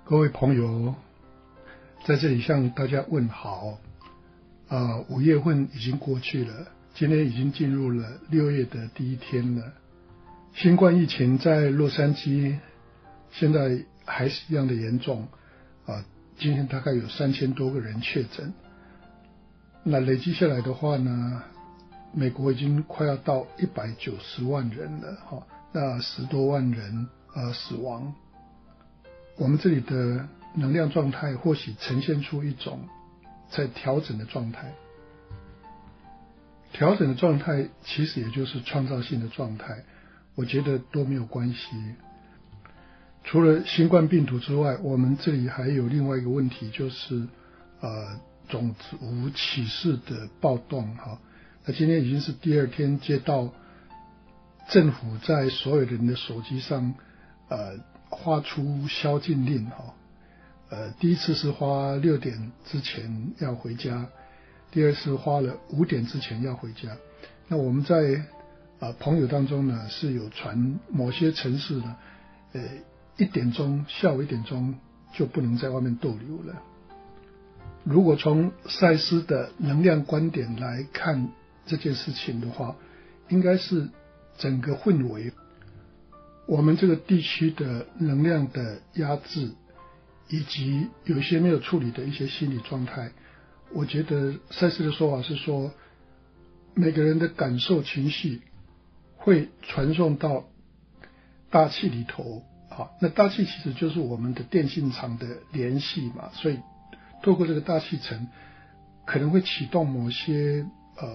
各位朋友，在这里向大家问好。5月份已经过去了，今天已经进入了6月的第一天了。新冠疫情在洛杉矶现在还是一样的严重，今天大概有3000多个人确诊。那累积下来的话呢，美国已经快要到190万人了，那10多万人死亡。我们这里的能量状态或许呈现出一种在调整的状态，调整的状态其实也就是创造性的状态，我觉得都没有关系。除了新冠病毒之外，我们这里还有另外一个问题，就是种族歧视的暴动。那今天已经是第2天接到政府在所有人的手机上发出宵禁令。第一次是花6点之前要回家，第二次花了5点之前要回家。那我们在朋友当中呢，是有传某些城市呢下午1点钟就不能在外面逗留了。如果从赛斯的能量观点来看这件事情的话，应该是整个氛围，我们这个地区的能量的压制，以及有一些没有处理的一些心理状态，我觉得赛斯的说法是说，每个人的感受情绪会传送到大气里头。那大气其实就是我们的电信场的联系嘛，所以透过这个大气层可能会启动某些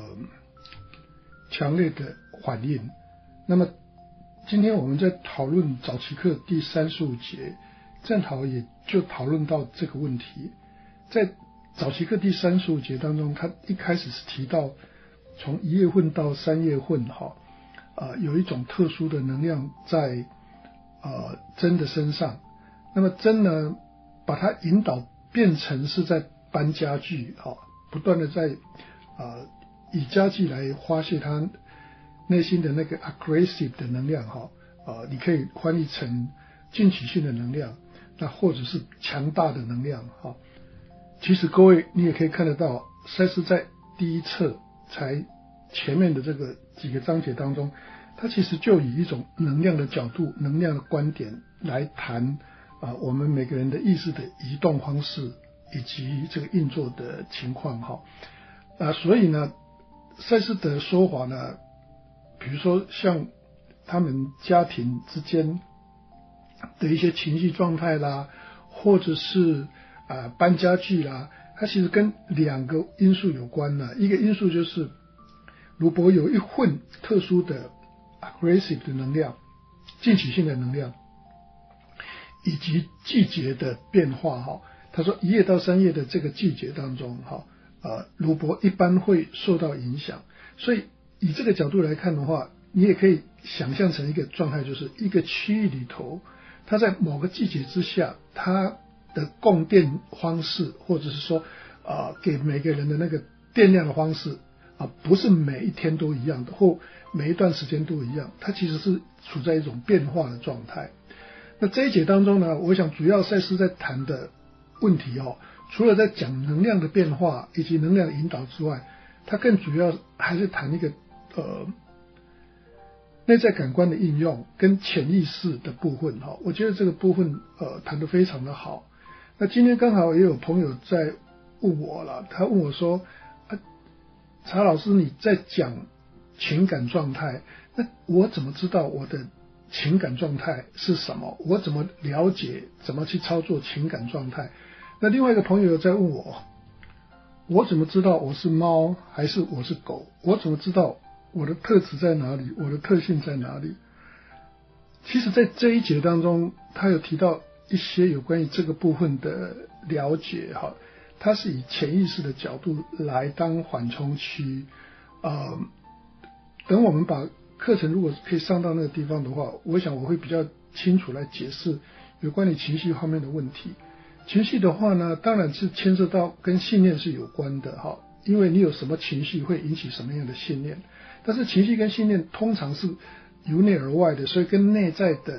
强烈的反应。那么今天我们在讨论早期课第35节，正好也就讨论到这个问题。在早期课第35节当中，他一开始是提到从1月份到3月份有一种特殊的能量在真的身上。那么真呢，把它引导变成是在搬家具，不断的在以家具来发泄他内心的那个 aggressive 的能量，你可以翻译成进取性的能量，那或者是强大的能量。其实各位你也可以看得到，赛斯在第一册才前面的这个几个章节当中，它其实就以一种能量的角度、能量的观点来谈我们每个人的意识的移动方式以及这个运作的情况。所以呢，赛斯的说法呢，比如说像他们家庭之间的一些情绪状态啦，或者是搬家具啦，它其实跟2个因素有关了。一个因素就是如果有一份特殊的 aggressive 的能量，进取性的能量，以及季节的变化。他说1月到3月的这个季节当中，鲁伯一般会受到影响。所以以这个角度来看的话，你也可以想象成一个状态，就是一个区域里头，它在某个季节之下，它的供电方式，或者是说给每个人的那个电量的方式不是每一天都一样的，或每一段时间都一样，它其实是处在一种变化的状态。那这一节当中呢，我想主要赛斯在谈的问题除了在讲能量的变化以及能量的引导之外，它更主要还是谈一个内在感官的应用跟潜意识的部分。我觉得这个部分谈得非常的好。那今天刚好也有朋友在问我了，他问我说查老师你在讲情感状态，那我怎么知道我的情感状态是什么？我怎么了解怎么去操作情感状态？那另外一个朋友在问我怎么知道我是猫还是我是狗？我怎么知道我的特质在哪里？我的特性在哪里？其实在这一节当中，他有提到一些有关于这个部分的了解。他是以潜意识的角度来当缓冲区。等我们把课程如果可以上到那个地方的话，我想我会比较清楚来解释有关于情绪方面的问题。情绪的话呢，当然是牵涉到跟信念是有关的，因为你有什么情绪会引起什么样的信念。但是情绪跟信念通常是由内而外的，所以跟内在的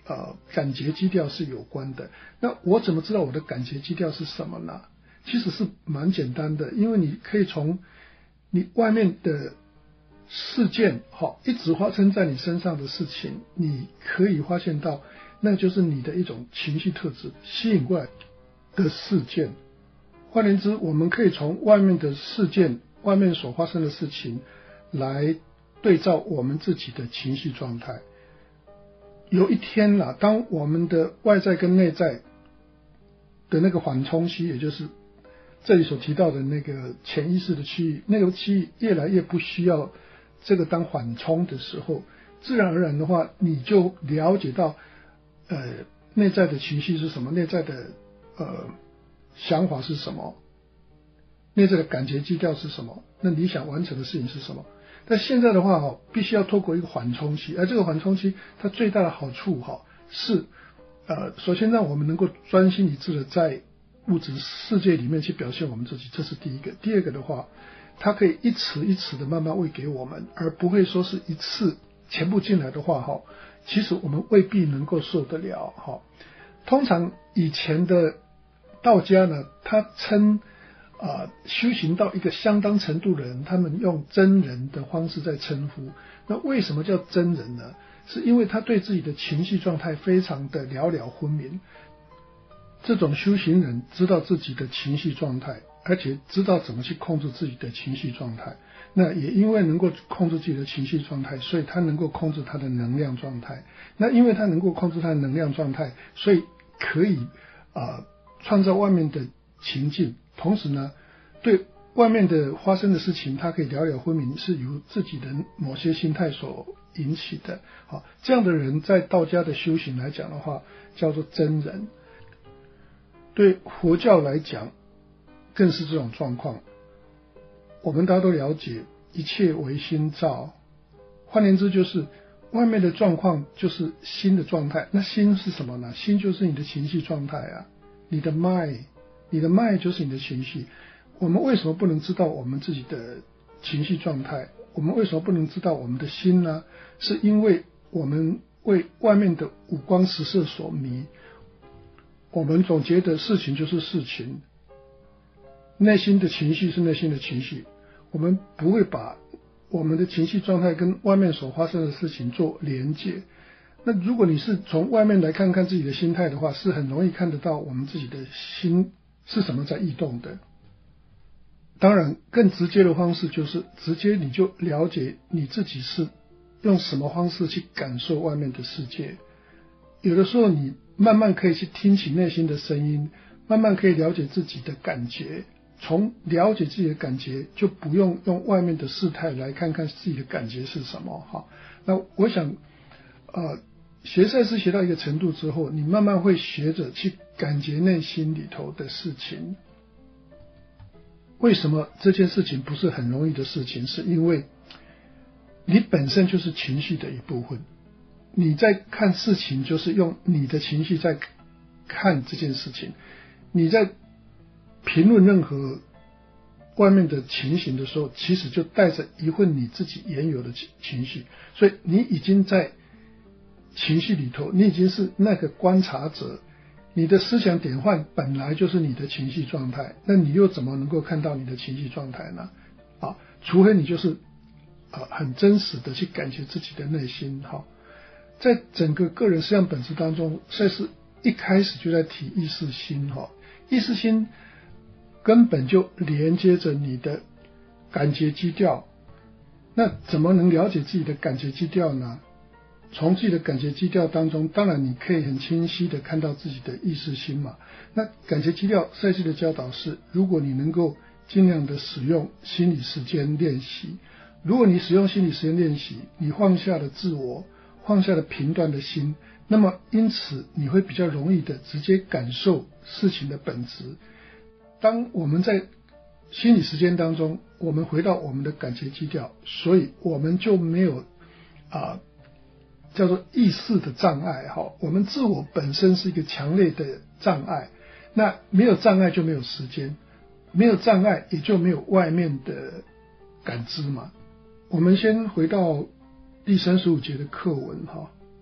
感觉基调是有关的。那我怎么知道我的感觉基调是什么呢？其实是蛮简单的，因为你可以从你外面的事件，一直发生在你身上的事情，你可以发现到，那就是你的一种情绪特质吸引过来的事件。换言之，我们可以从外面的事件，外面所发生的事情来对照我们自己的情绪状态。有一天啦，当我们的外在跟内在的那个缓冲期，也就是这里所提到的那个潜意识的区域，那个区域越来越不需要这个当缓冲的时候，自然而然的话，你就了解到内在的情绪是什么，内在的想法是什么，内在的感觉基调是什么，那你想完成的事情是什么。但现在的话必须要透过一个缓冲期，而这个缓冲期它最大的好处是首先让我们能够专心一致的在物质世界里面去表现我们自己，这是第一个。第二个的话，它可以一池一池的慢慢喂给我们，而不会说是一次全部进来的话其实我们未必能够受得了通常以前的道家呢，他称修行到一个相当程度的人，他们用真人的方式在称呼。那为什么叫真人呢？是因为他对自己的情绪状态非常的了了分明。这种修行人知道自己的情绪状态，而且知道怎么去控制自己的情绪状态。那也因为能够控制自己的情绪状态，所以他能够控制他的能量状态。那因为他能够控制他的能量状态，所以可以创造外面的情境，同时呢，对外面的发生的事情，他可以了了分明，是由自己的某些心态所引起的。这样的人在道家的修行来讲的话，叫做真人。对佛教来讲，更是这种状况。我们大家都了解，一切为心造。换言之，就是外面的状况就是心的状态。那心是什么呢？心就是你的情绪状态啊，你的脉就是你的情绪。我们为什么不能知道我们自己的情绪状态？我们为什么不能知道我们的心呢？是因为我们为外面的五光十色所迷。我们总觉得事情就是事情，内心的情绪是内心的情绪，我们不会把我们的情绪状态跟外面所发生的事情做连结。那如果你是从外面来看看自己的心态的话，是很容易看得到我们自己的心是什么在异动的。当然更直接的方式就是直接你就了解你自己是用什么方式去感受外面的世界。有的时候你慢慢可以去听起内心的声音，慢慢可以了解自己的感觉，从了解自己的感觉就不用用外面的事态来看看自己的感觉是什么那我想学赛事学到一个程度之后，你慢慢会学着去感觉内心里头的事情。为什么这件事情不是很容易的事情？是因为你本身就是情绪的一部分，你在看事情就是用你的情绪在看这件事情，你在评论任何外面的情形的时候，其实就带着一份你自己原有的情绪，所以你已经在情绪里头，你已经是那个观察者，你的思想典范本来就是你的情绪状态，那你又怎么能够看到你的情绪状态呢？除非你就是很真实的去感觉自己的内心在整个个人思想本质当中，赛斯一开始就在提意识心意识心根本就连接着你的感觉基调。那怎么能了解自己的感觉基调呢？从自己的感觉基调当中，当然你可以很清晰的看到自己的意识心嘛。那感觉基调赛斯的教导是，如果你能够尽量的使用心理时间练习，如果你使用心理时间练习，你放下了自我，放下了评断的心，那么因此你会比较容易的直接感受事情的本质。当我们在心理时间当中，我们回到我们的感觉基调，所以我们就没有叫做意识的障碍我们自我本身是一个强烈的障碍，那没有障碍就没有时间，没有障碍也就没有外面的感知嘛。我们先回到第35节的课文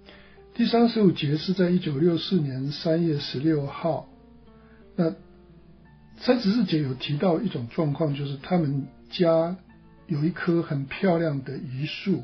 第35节是在1964年3月16号。那34节有提到一种状况，就是他们家有一棵很漂亮的榆树，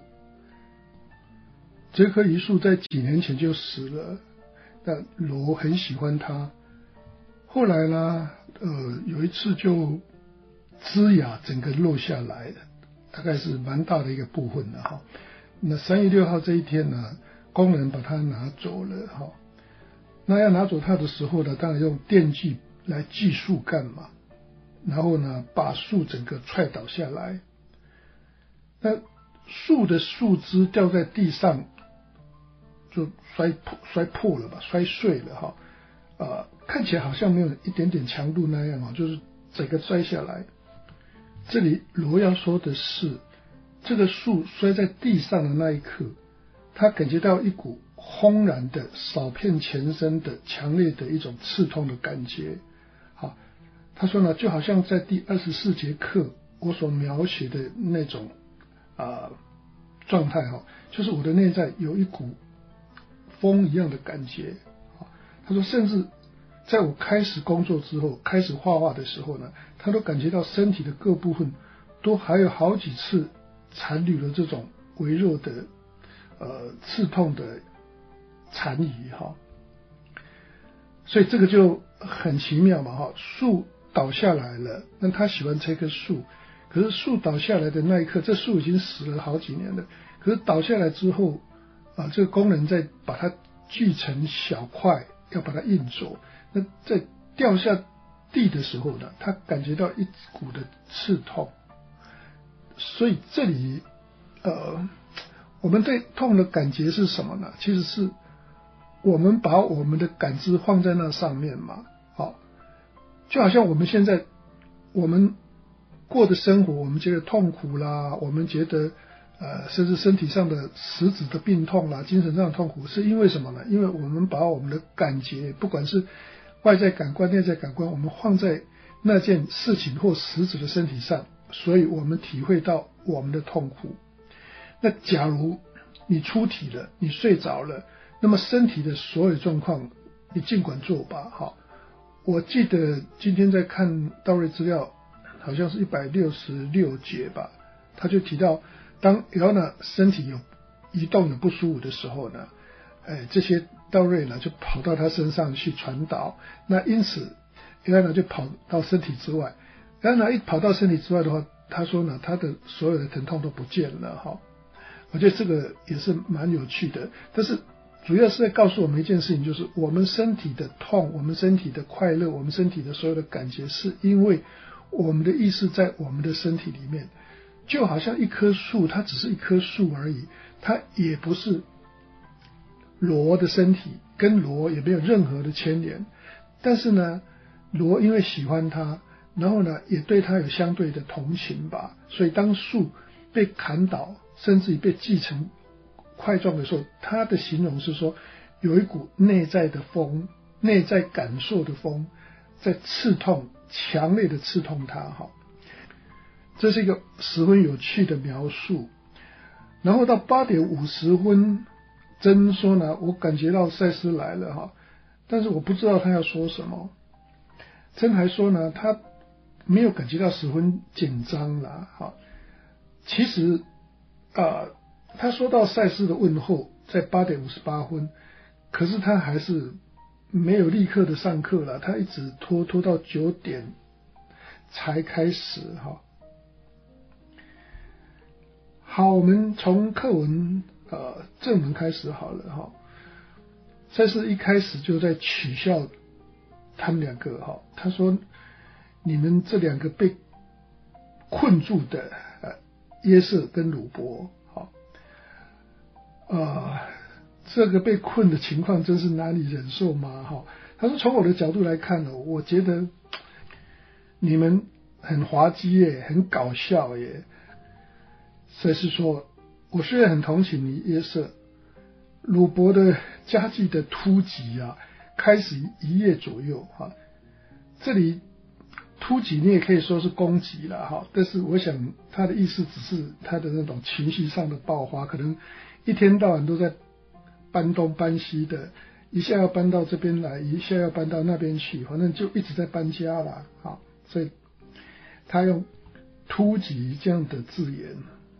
这棵榆树在几年前就死了，但罗很喜欢它。后来呢，有一次就枝桠整个落下来，大概是蛮大的一个部分了哈。那3月6号这一天呢，工人把它拿走了哈。那要拿走它的时候呢，当然用电锯来锯树干嘛，然后呢，把树整个踹倒下来。那树的树枝掉在地上，就摔破了吧，摔碎了哈。看起来好像没有一点点强度那样就是整个摔下来。这里罗要说的是，这个树摔在地上的那一刻，他感觉到一股轰然的扫遍全身的强烈的一种刺痛的感觉。好，他说呢，就好像在第24节课我所描写的那种状态就是我的内在有一股风一样的感觉。他说甚至在我开始工作之后，开始画画的时候呢，他都感觉到身体的各部分都还有好几次残留了这种微弱的刺痛的残余所以这个就很奇妙嘛树倒下来了，那他喜欢这棵树，可是树倒下来的那一刻，这树已经死了好几年了，可是倒下来之后这个工人再把它锯成小块，要把它运走。那在掉下地的时候呢，他感觉到一股的刺痛。所以这里我们对痛的感觉是什么呢？其实是我们把我们的感知放在那上面嘛。就好像我们现在我们过的生活，我们觉得痛苦啦，我们觉得甚至身体上的实质的病痛啦，精神上的痛苦，是因为什么呢？因为我们把我们的感觉，不管是外在感官内在感官，我们放在那件事情或实质的身体上，所以我们体会到我们的痛苦。那假如你出体了，你睡着了，那么身体的所有状况你尽管做吧。我记得今天在看道瑞资料，好像是166节吧，他就提到当Elena身体有移动有不舒服的时候呢，这些道瑞呢就跑到他身上去传导，那因此Elena就跑到身体之外。Elena一跑到身体之外的话，他说呢，他的所有的疼痛都不见了我觉得这个也是蛮有趣的，但是主要是在告诉我们一件事情，就是我们身体的痛，我们身体的快乐，我们身体的所有的感觉，是因为我们的意识在我们的身体里面。就好像一棵树，它只是一棵树而已，它也不是罗的身体，跟罗也没有任何的牵连。但是呢，罗因为喜欢它，然后呢也对它有相对的同情吧，所以当树被砍倒，甚至于被锯成块状的时候，他的形容是说有一股内在的风，内在感受的风在刺痛，强烈的刺痛他这是一个十分有趣的描述。然后到8点50分，珍说呢，我感觉到赛斯来了但是我不知道他要说什么。珍还说呢，他没有感觉到十分紧张啦其实他说到赛斯的问候在8点58分，可是他还是没有立刻的上课了，他一直拖到9点才开始好，我们从课文正文开始好了赛斯一开始就在取笑他们两个他说你们这两个被困住的约瑟跟鲁伯这个被困的情况真是难以忍受吗他说从我的角度来看我觉得你们很滑稽耶，很搞笑耶。赛斯说，我虽然很同情你约瑟，鲁伯的家计的突击开始1夜左右这里突击你也可以说是攻击了但是我想他的意思只是他的那种情绪上的爆发，可能一天到晚都在搬东搬西的，一下要搬到这边来，一下要搬到那边去，反正就一直在搬家啦。好，所以他用突击这样的字眼。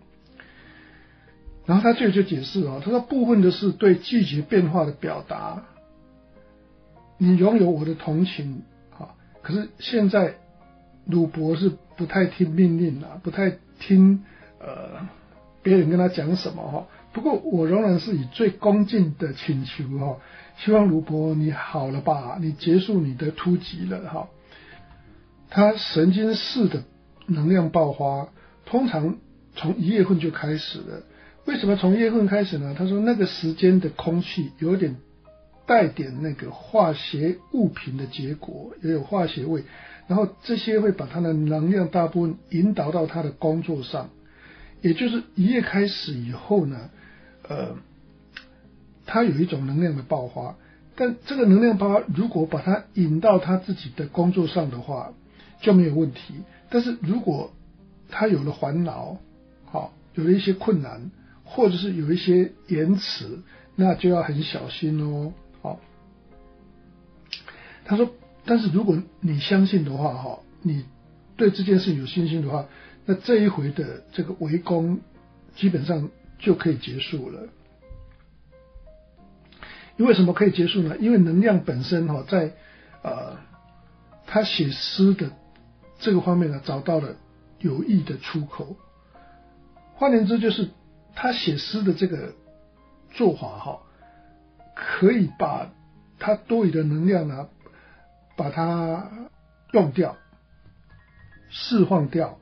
然后他就解释他说部分的是对季节变化的表达，你拥有我的同情可是现在鲁伯是不太听命令不太听别人跟他讲什么不过我仍然是以最恭敬的请求希望鲁伯你好了吧，你结束你的突击了他神经式的能量爆发通常从一月份就开始了。为什么从1月份开始呢？他说那个时间的空气有点带点那个化学物品的结果，也有化学味，然后这些会把他的能量大部分引导到他的工作上，也就是1月开始以后呢他有一种能量的爆发，但这个能量爆发如果把它引到他自己的工作上的话就没有问题，但是如果他有了烦恼有了一些困难或者是有一些延迟，那就要很小心他说但是如果你相信的话你对这件事有信心的话，那这一回的这个围攻基本上就可以结束了。因为什么可以结束呢？因为能量本身在他写诗的这个方面呢找到了有益的出口。换言之就是他写诗的这个做法可以把他多余的能量呢把它用掉，释放掉。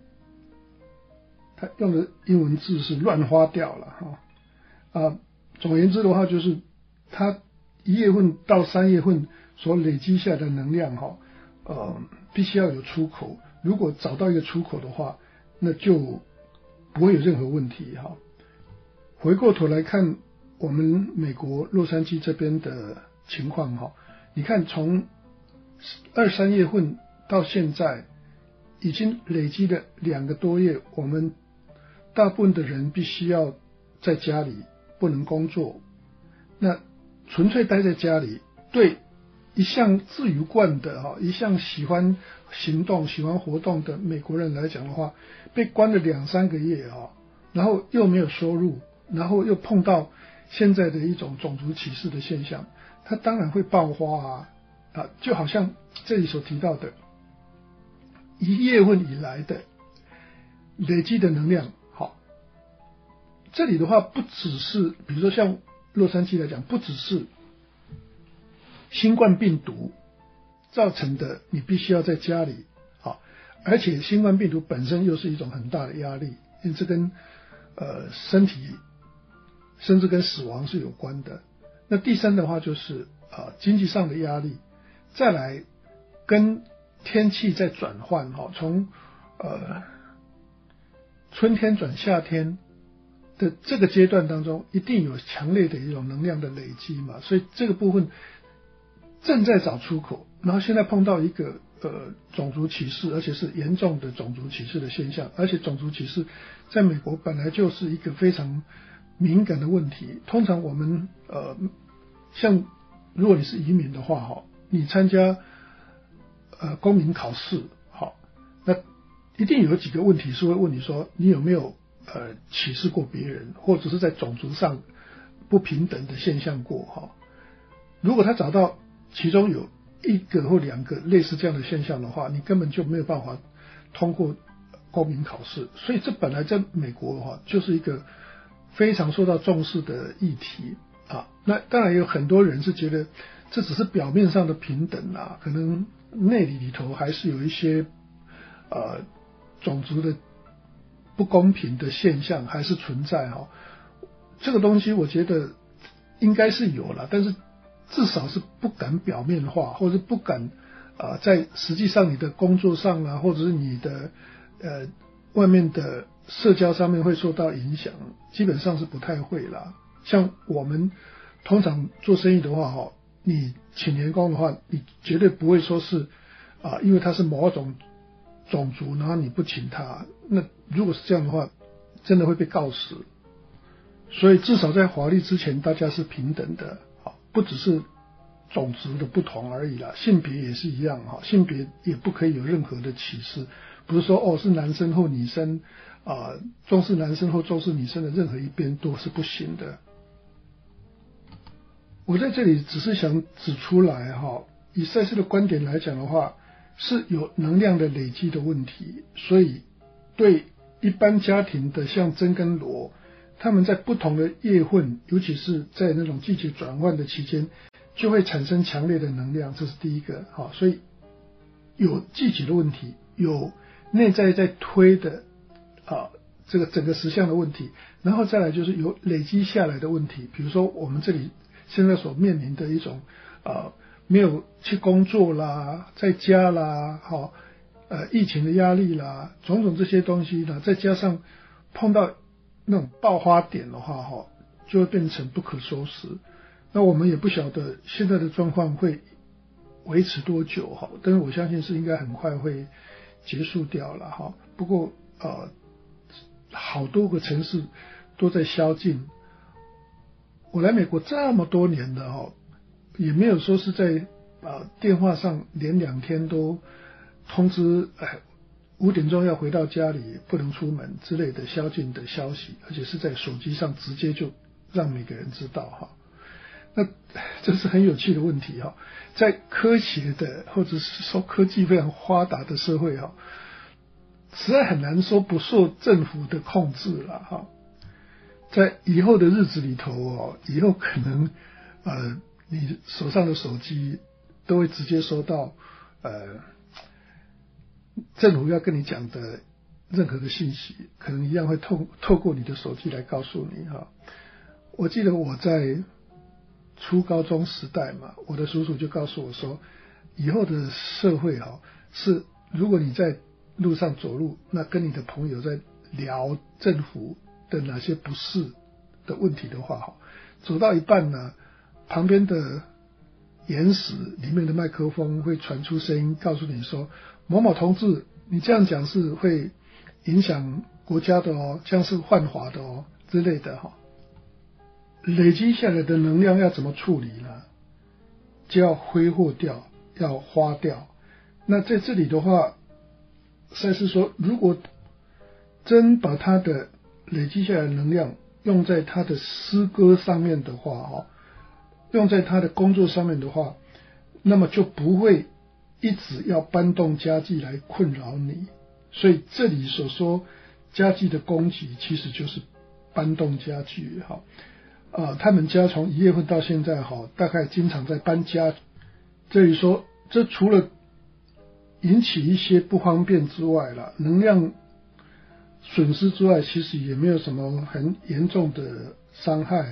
他用的英文字是乱花掉了总而言之的话就是他1月份到3月份所累积下的能量必须要有出口，如果找到一个出口的话那就不会有任何问题回过头来看我们美国洛杉矶这边的情况你看从2、3月份到现在已经累积了2个多月，我们大部分的人必须要在家里不能工作，那纯粹待在家里对一向自由惯的一向喜欢行动喜欢活动的美国人来讲的话，被关了2、3个月然后又没有收入，然后又碰到现在的一种种族歧视的现象，他当然会爆发就好像这里所提到的1月份以来的累积的能量这里的话不只是比如说像洛杉矶来讲，不只是新冠病毒造成的你必须要在家里而且新冠病毒本身又是一种很大的压力，因为这跟身体甚至跟死亡是有关的。那第三的话就是经济上的压力，再来跟天气在转换从春天转夏天的这个阶段当中一定有强烈的一种能量的累积嘛，所以这个部分正在找出口，然后现在碰到一个种族歧视，而且是严重的种族歧视的现象，而且种族歧视在美国本来就是一个非常敏感的问题。通常我们像如果你是移民的话你参加公民考试那一定有几个问题是会问你说你有没有歧视过别人，或者是在种族上不平等的现象过如果他找到其中有1个或2个类似这样的现象的话，你根本就没有办法通过公民考试。所以这本来在美国的话就是一个非常受到重视的议题那当然有很多人是觉得这只是表面上的平等可能内里头还是有一些种族的不公平的现象还是存在这个东西我觉得应该是有了，但是至少是不敢表面化，或者不敢在实际上你的工作上或者是你的外面的社交上面会受到影响，基本上是不太会啦。像我们通常做生意的话你请员工的话，你绝对不会说是因为他是某种种族然后你不请他，那如果是这样的话真的会被告死。 所以至少在法律之前，大家是平等的，不只是种族的不同而已啦，性别也是一样，性别也不可以有任何的歧视，不是说是男生或女生重视男生或重视女生的任何一边都是不行的。我在这里只是想指出来以赛斯的观点来讲的话，是有能量的累积的问题，所以对一般家庭的像珍跟罗，他们在不同的夜份，尤其是在那种季节转换的期间，就会产生强烈的能量，这是第一个。所以有季节的问题，有内在在推的这个整个实相的问题，然后再来就是有累积下来的问题，比如说我们这里现在所面临的一种没有去工作啦，在家啦，疫情的压力啦，种种这些东西呢，再加上碰到那种爆发点的话就会变成不可收拾。那我们也不晓得现在的状况会维持多久但是我相信是应该很快会结束掉了不过好多个城市都在宵禁。我来美国这么多年了也没有说是在电话上连2天都通知5点钟要回到家里，不能出门之类的宵禁的消息，而且是在手机上直接就让每个人知道那这是很有趣的问题在科学的或者是说科技非常发达的社会实在很难说不受政府的控制了在以后的日子里头以后可能你手上的手机都会直接收到政府要跟你讲的任何的信息，可能一样会透过你的手机来告诉你我记得我在初高中时代嘛，我的叔叔就告诉我说，以后的社会是如果你在路上走路，那跟你的朋友在聊政府的哪些不是的问题的话走到一半呢，旁边的岩石里面的麦克风会传出声音告诉你说，某某同志，你这样讲是会影响国家的这样是犯法的之类的累积下来的能量要怎么处理呢？就要挥霍掉，要花掉。那在这里的话，赛斯说，如果真把他的累积下来的能量用在他的诗歌上面的话用在他的工作上面的话，那么就不会一直要搬动家具来困扰你。所以这里所说家具的供给其实就是搬动家具他们家从1月份到现在大概经常在搬家。这里说，这除了引起一些不方便之外啦，能量损失之外，其实也没有什么很严重的伤害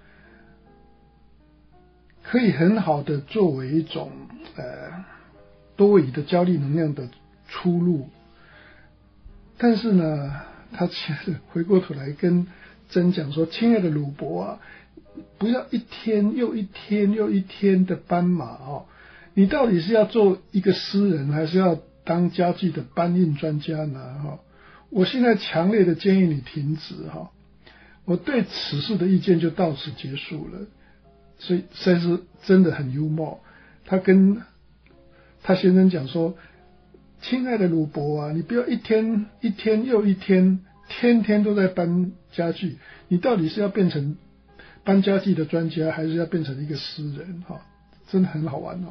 可以很好的作为一种多位移的焦虑能量的出路。但是呢，他回过头来跟真讲说，亲爱的鲁伯不要一天又一天又一天的斑马你到底是要做一个诗人，还是要当家具的搬运专家呢我现在强烈的建议你停止我对此事的意见就到此结束了。所以赛斯真的很幽默，他跟他先生讲说，亲爱的鲁伯你不要一天一天又一天，天天都在搬家具，你到底是要变成搬家具的专家，还是要变成一个诗人真的很好玩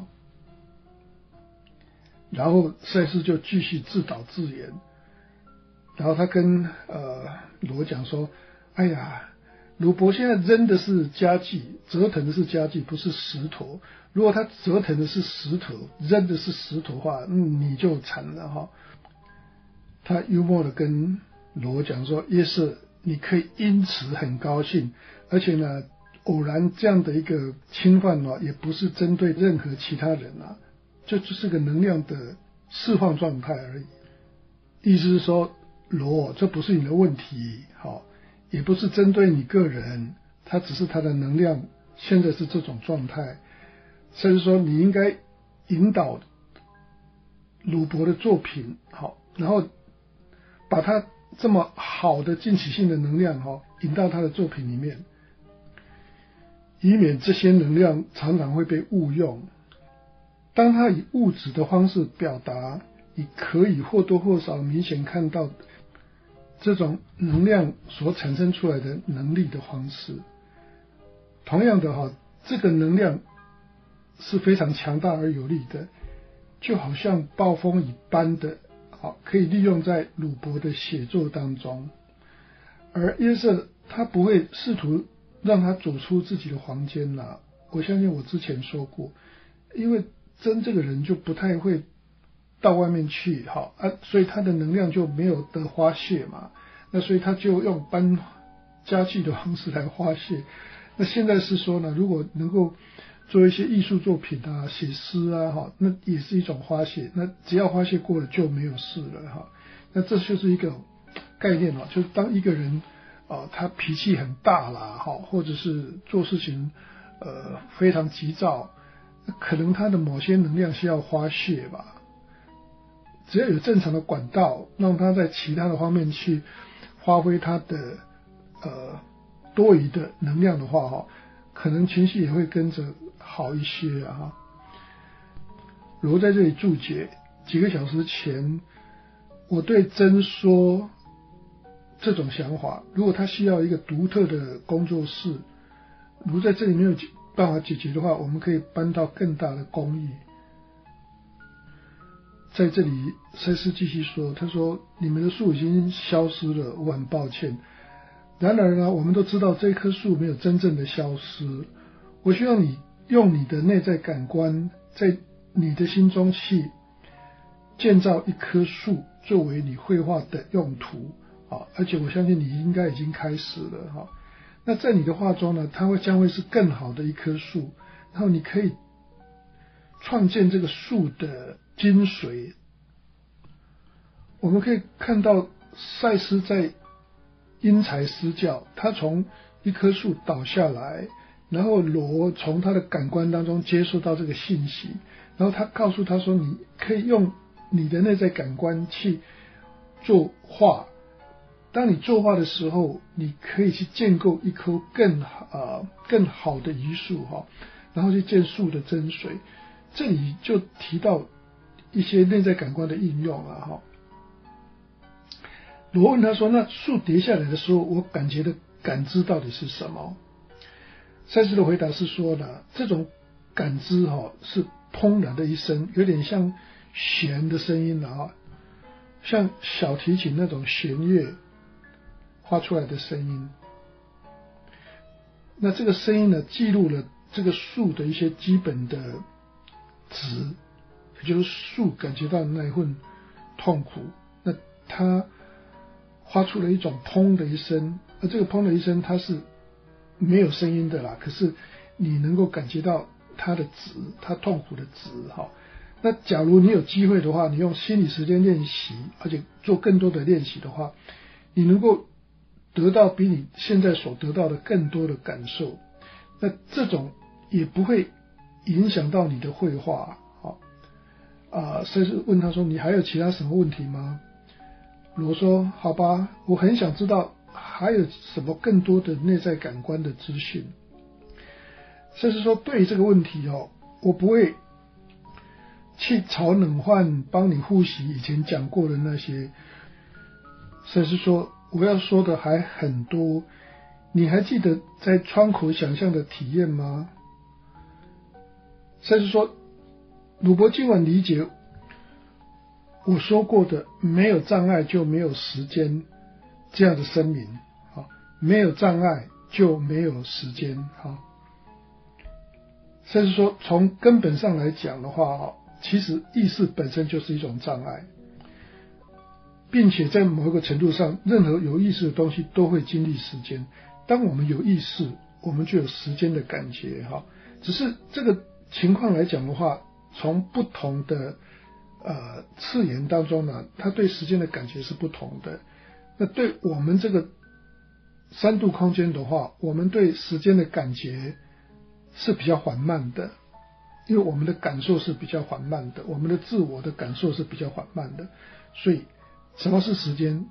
然后赛斯就继续自导自演，然后他跟罗讲说，哎呀，鲁伯现在扔的是家具，折腾的是家具，不是石头。如果他折腾的是石头，扔的是石头的话，你就惨了他幽默的跟罗讲说，也是你可以因此很高兴，而且呢，偶然这样的一个侵犯也不是针对任何其他人这就是个能量的释放状态而已。意思是说，罗，这不是你的问题也不是针对你个人，它只是它的能量现在是这种状态。甚至说你应该引导鲁伯的作品然后把它这么好的进取性的能量引到他的作品里面，以免这些能量常常会被误用。当他以物质的方式表达，你可以或多或少明显看到这种能量所产生出来的能力的方式。同样的这个能量是非常强大而有力的，就好像暴风雨般的可以利用在鲁伯的写作当中。而约瑟他不会试图让他走出自己的房间啦，我相信我之前说过，因为真这个人就不太会到外面去所以他的能量就没有得发泄嘛，那所以他就用搬家具的方式来发泄。那现在是说呢，如果能够做一些艺术作品啊，写诗啊那也是一种发泄，那只要发泄过了就没有事了那这就是一个概念就是当一个人他脾气很大啦或者是做事情非常急躁，可能他的某些能量需要发泄吧。只要有正常的管道，让他在其他的方面去发挥他的多余的能量的话可能情绪也会跟着好一些罗在这里注解，几个小时前我对真说这种想法，如果他需要一个独特的工作室，如果在这里没有办法解决的话，我们可以搬到更大的公寓。在这里塞斯继续说，他说你们的树已经消失了，我很抱歉。然而呢，我们都知道这棵树没有真正的消失。我希望你用你的内在感官，在你的心中去建造一棵树，作为你绘画的用途而且我相信你应该已经开始了那在你的画中呢，它将会是更好的一棵树，然后你可以创建这个树的精髓。我们可以看到赛斯在因材施教，他从一棵树倒下来，然后罗从他的感官当中接受到这个信息，然后他告诉他说，你可以用你的内在感官去作画，当你作画的时候，你可以去建构一棵更好的榆树然后去建树的真髓。这里就提到一些内在感官的应用罗问他说，那树跌下来的时候，我感知到底是什么？赛斯的回答是说呢，这种感知是怦然的一声，有点像弦的声音像小提琴那种弦乐发出来的声音。那这个声音呢，记录了这个树的一些基本的值，也就是树感觉到的那一份痛苦，那它发出了一种砰的一声，而这个砰的一声它是没有声音的啦，可是你能够感觉到它的值，它痛苦的值那假如你有机会的话，你用心理时间练习，而且做更多的练习的话，你能够得到比你现在所得到的更多的感受，那这种也不会影响到你的绘画所以问他说，你还有其他什么问题吗？罗说，好吧，我很想知道还有什么更多的内在感官的资讯。所以说，对于这个问题我不会去炒冷饭帮你复习以前讲过的那些，所以是说我要说的还很多。你还记得在窗口想象的体验吗？所以是说鲁伯今晚理解我说过的没有障碍就没有时间这样的声明没有障碍就没有时间所以说从根本上来讲的话其实意识本身就是一种障碍，并且在某一个程度上，任何有意识的东西都会经历时间。当我们有意识，我们就有时间的感觉只是这个情况来讲的话，从不同的次元当中呢，它对时间的感觉是不同的。那对我们这个三度空间的话，我们对时间的感觉是比较缓慢的，因为我们的感受是比较缓慢的，我们的自我的感受是比较缓慢的，所以什么是时间？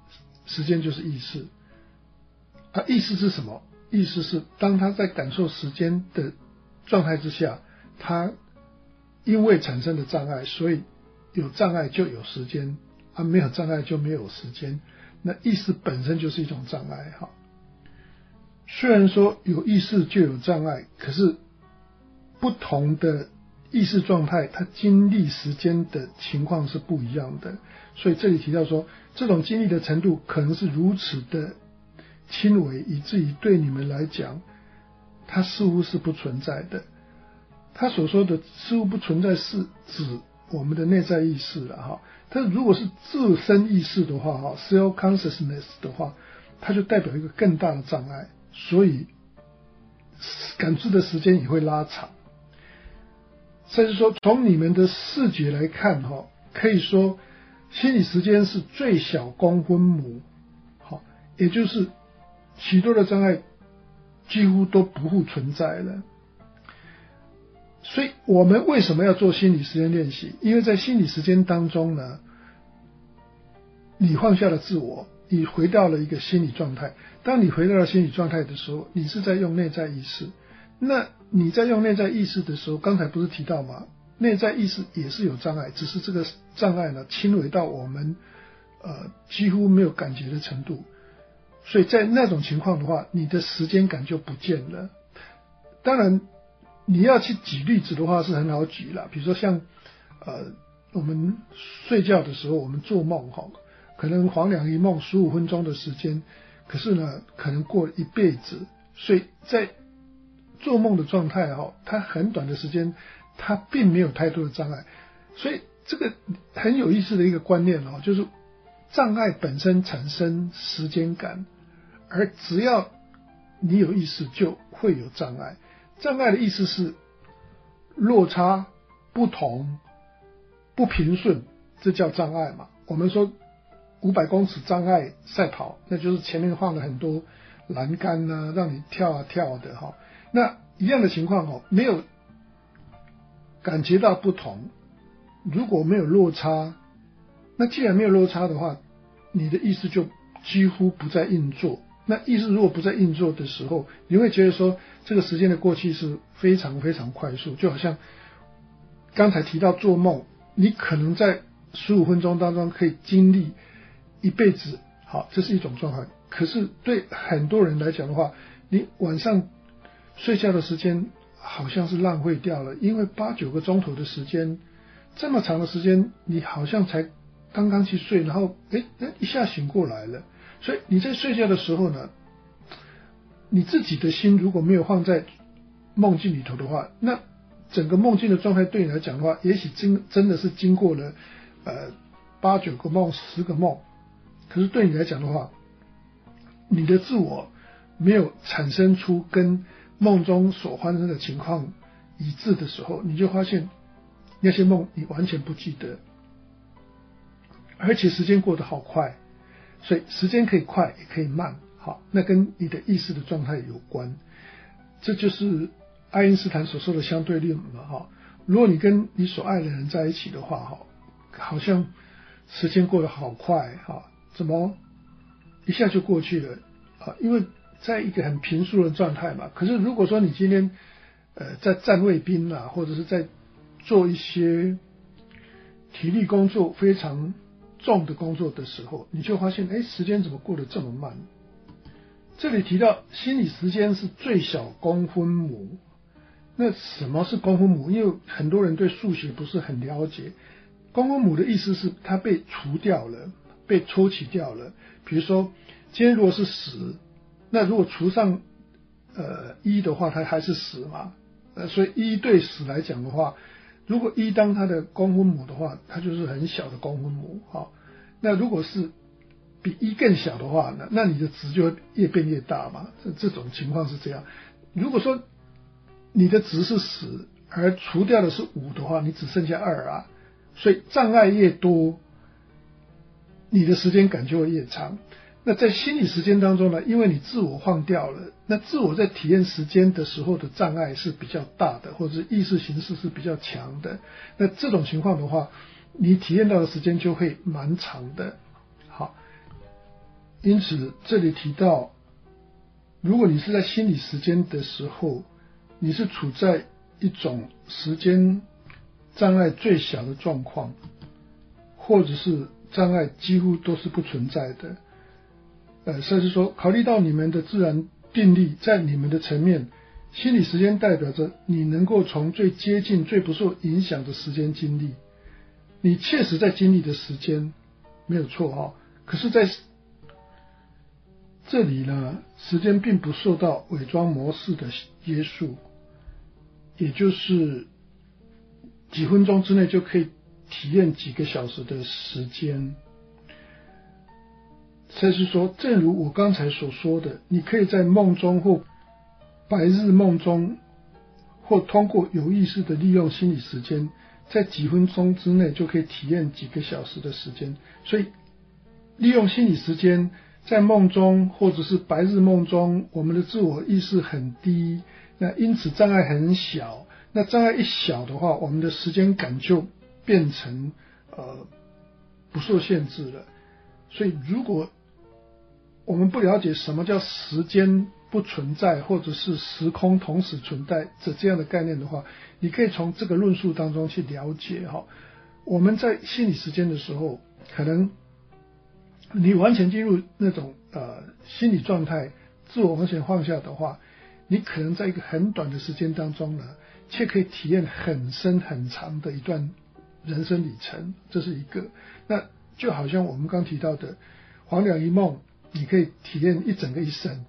时间就是意识。意识是什么？意识是当他在感受时间的状态之下，他因为产生的障碍，所以有障碍就有时间，没有障碍就没有时间。那意识本身就是一种障碍哈。虽然说有意识就有障碍，可是不同的意识状态，它经历时间的情况是不一样的。所以这里提到说，这种经历的程度可能是如此的轻微，以至于对你们来讲，它似乎是不存在的。他所说的似乎不存在是指我们的内在意识了哈。但如果是自身意识的话哈 ，self consciousness 的话，它就代表一个更大的障碍，所以感知的时间也会拉长。甚至说，从你们的视觉来看哈，可以说心理时间是最小公分母，好，也就是许多的障碍几乎都不复存在了。所以我们为什么要做心理时间练习？因为在心理时间当中呢，你放下了自我，你回到了一个心理状态。当你回到了心理状态的时候，你是在用内在意识。那你在用内在意识的时候，刚才不是提到吗？内在意识也是有障碍，只是这个障碍呢轻微到我们几乎没有感觉的程度。所以在那种情况的话，你的时间感就不见了。当然你要去举例子的话是很好举啦，比如说像我们睡觉的时候，我们做梦可能黄粱一梦15分钟的时间，可是呢可能过一辈子。所以在做梦的状态它很短的时间，它并没有太多的障碍。所以这个很有意思的一个观念就是障碍本身产生时间感，而只要你有意识就会有障碍。障碍的意思是落差、不同、不平顺，这叫障碍嘛。我们说500公尺障碍赛跑，那就是前面放了很多栏杆啊，让你跳啊跳的那一样的情况没有感觉到不同，如果没有落差，那既然没有落差的话，你的意识就几乎不再运作。那意识如果不再运作的时候，你会觉得说这个时间的过去是非常非常快速，就好像刚才提到做梦，你可能在15分钟当中可以经历一辈子，这是一种状况。可是对很多人来讲的话，你晚上睡觉的时间好像是浪费掉了，因为8、9个钟头的时间，这么长的时间，你好像才刚刚去睡，然后一下醒过来了。所以你在睡觉的时候呢，你自己的心如果没有放在梦境里头的话，那整个梦境的状态对你来讲的话，也许真的是经过了8、9个梦、10个梦，可是对你来讲的话，你的自我没有产生出跟梦中所发生的情况一致的时候，你就发现那些梦你完全不记得，而且时间过得好快。所以时间可以快也可以慢，那跟你的意识的状态有关。这就是爱因斯坦所说的相对论嘛。如果你跟你所爱的人在一起的话，好像时间过得好快，怎么一下就过去了，因为在一个很平素的状态嘛。可是如果说你今天在站卫兵啦，或者是在做一些体力工作非常重的工作的时候，你就发现时间怎么过得这么慢。这里提到心理时间是最小公分母，那什么是公分母？因为很多人对数学不是很了解。公分母的意思是它被除掉了，被抽取掉了。比如说今天如果是10，那如果除上1的话，它还是10嘛。所以1对10来讲的话，如果1当它的公分母的话，它就是很小的公分母。那如果是比1更小的话，那你的值就会越变越大嘛。这种情况是这样。如果说你的值是10，而除掉的是5的话，你只剩下2啊。所以障碍越多，你的时间感就会越长。那在心理时间当中呢，因为你自我放掉了，那自我在体验时间的时候的障碍是比较大的，或者是意识形式是比较强的。那这种情况的话，你体验到的时间就会蛮长的。 因此这里提到，如果你是在心理时间的时候，你是处在一种时间障碍最小的状况，或者是障碍几乎都是不存在的。甚至说考虑到你们的自然定力，在你们的层面，心理时间代表着你能够从最接近最不受影响的时间经历，你确实在经历的时间没有错可是在这里呢，时间并不受到伪装模式的约束，也就是几分钟之内就可以体验几个小时的时间。这是说，正如我刚才所说的，你可以在梦中或白日梦中，或通过有意识的利用心理时间，在几分钟之内就可以体验几个小时的时间。所以利用心理时间在梦中或者是白日梦中，我们的自我意识很低，那因此障碍很小。那障碍一小的话，我们的时间感就变成不受限制了。所以如果我们不了解什么叫时间不存在，或者是时空同时存在这样的概念的话，你可以从这个论述当中去了解我们在心理时间的时候，可能你完全进入那种心理状态，自我完全放下的话，你可能在一个很短的时间当中呢，却可以体验很深很长的一段人生里程，这是一个。那就好像我们刚提到的黄粱一梦，你可以体验一整个一生，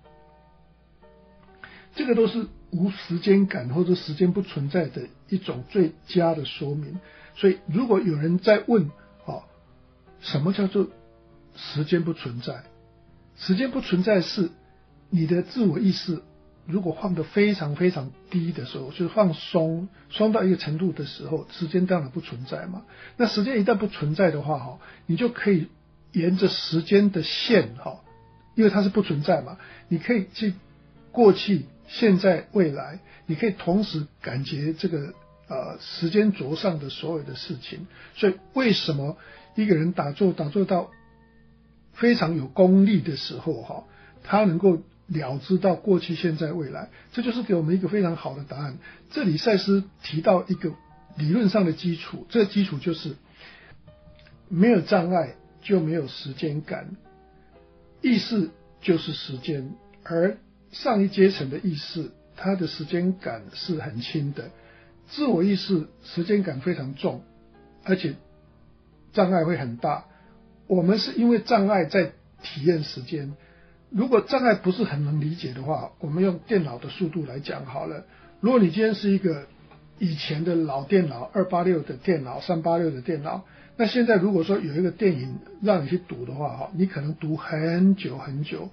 这个都是无时间感或者时间不存在的一种最佳的说明。所以如果有人在问什么叫做时间不存在？时间不存在是你的自我意识如果放得非常非常低的时候，就是放松到一个程度的时候，时间当然不存在嘛。那时间一旦不存在的话你就可以沿着时间的线因为它是不存在嘛，你可以去过去、现在、未来，你可以同时感觉这个时间轴上的所有的事情。所以为什么一个人打坐到非常有功力的时候他能够了知到过去、现在、未来，这就是给我们一个非常好的答案。这里赛斯提到一个理论上的基础，这个基础就是没有障碍就没有时间感，意识就是时间，而上一阶层的意识，它的时间感是很轻的，自我意识时间感非常重，而且障碍会很大。我们是因为障碍在体验时间，如果障碍不是很能理解的话，我们用电脑的速度来讲好了。如果你今天是一个以前的老电脑，286的电脑，386的电脑，那现在如果说有一个电影让你去读的话你可能读很久很久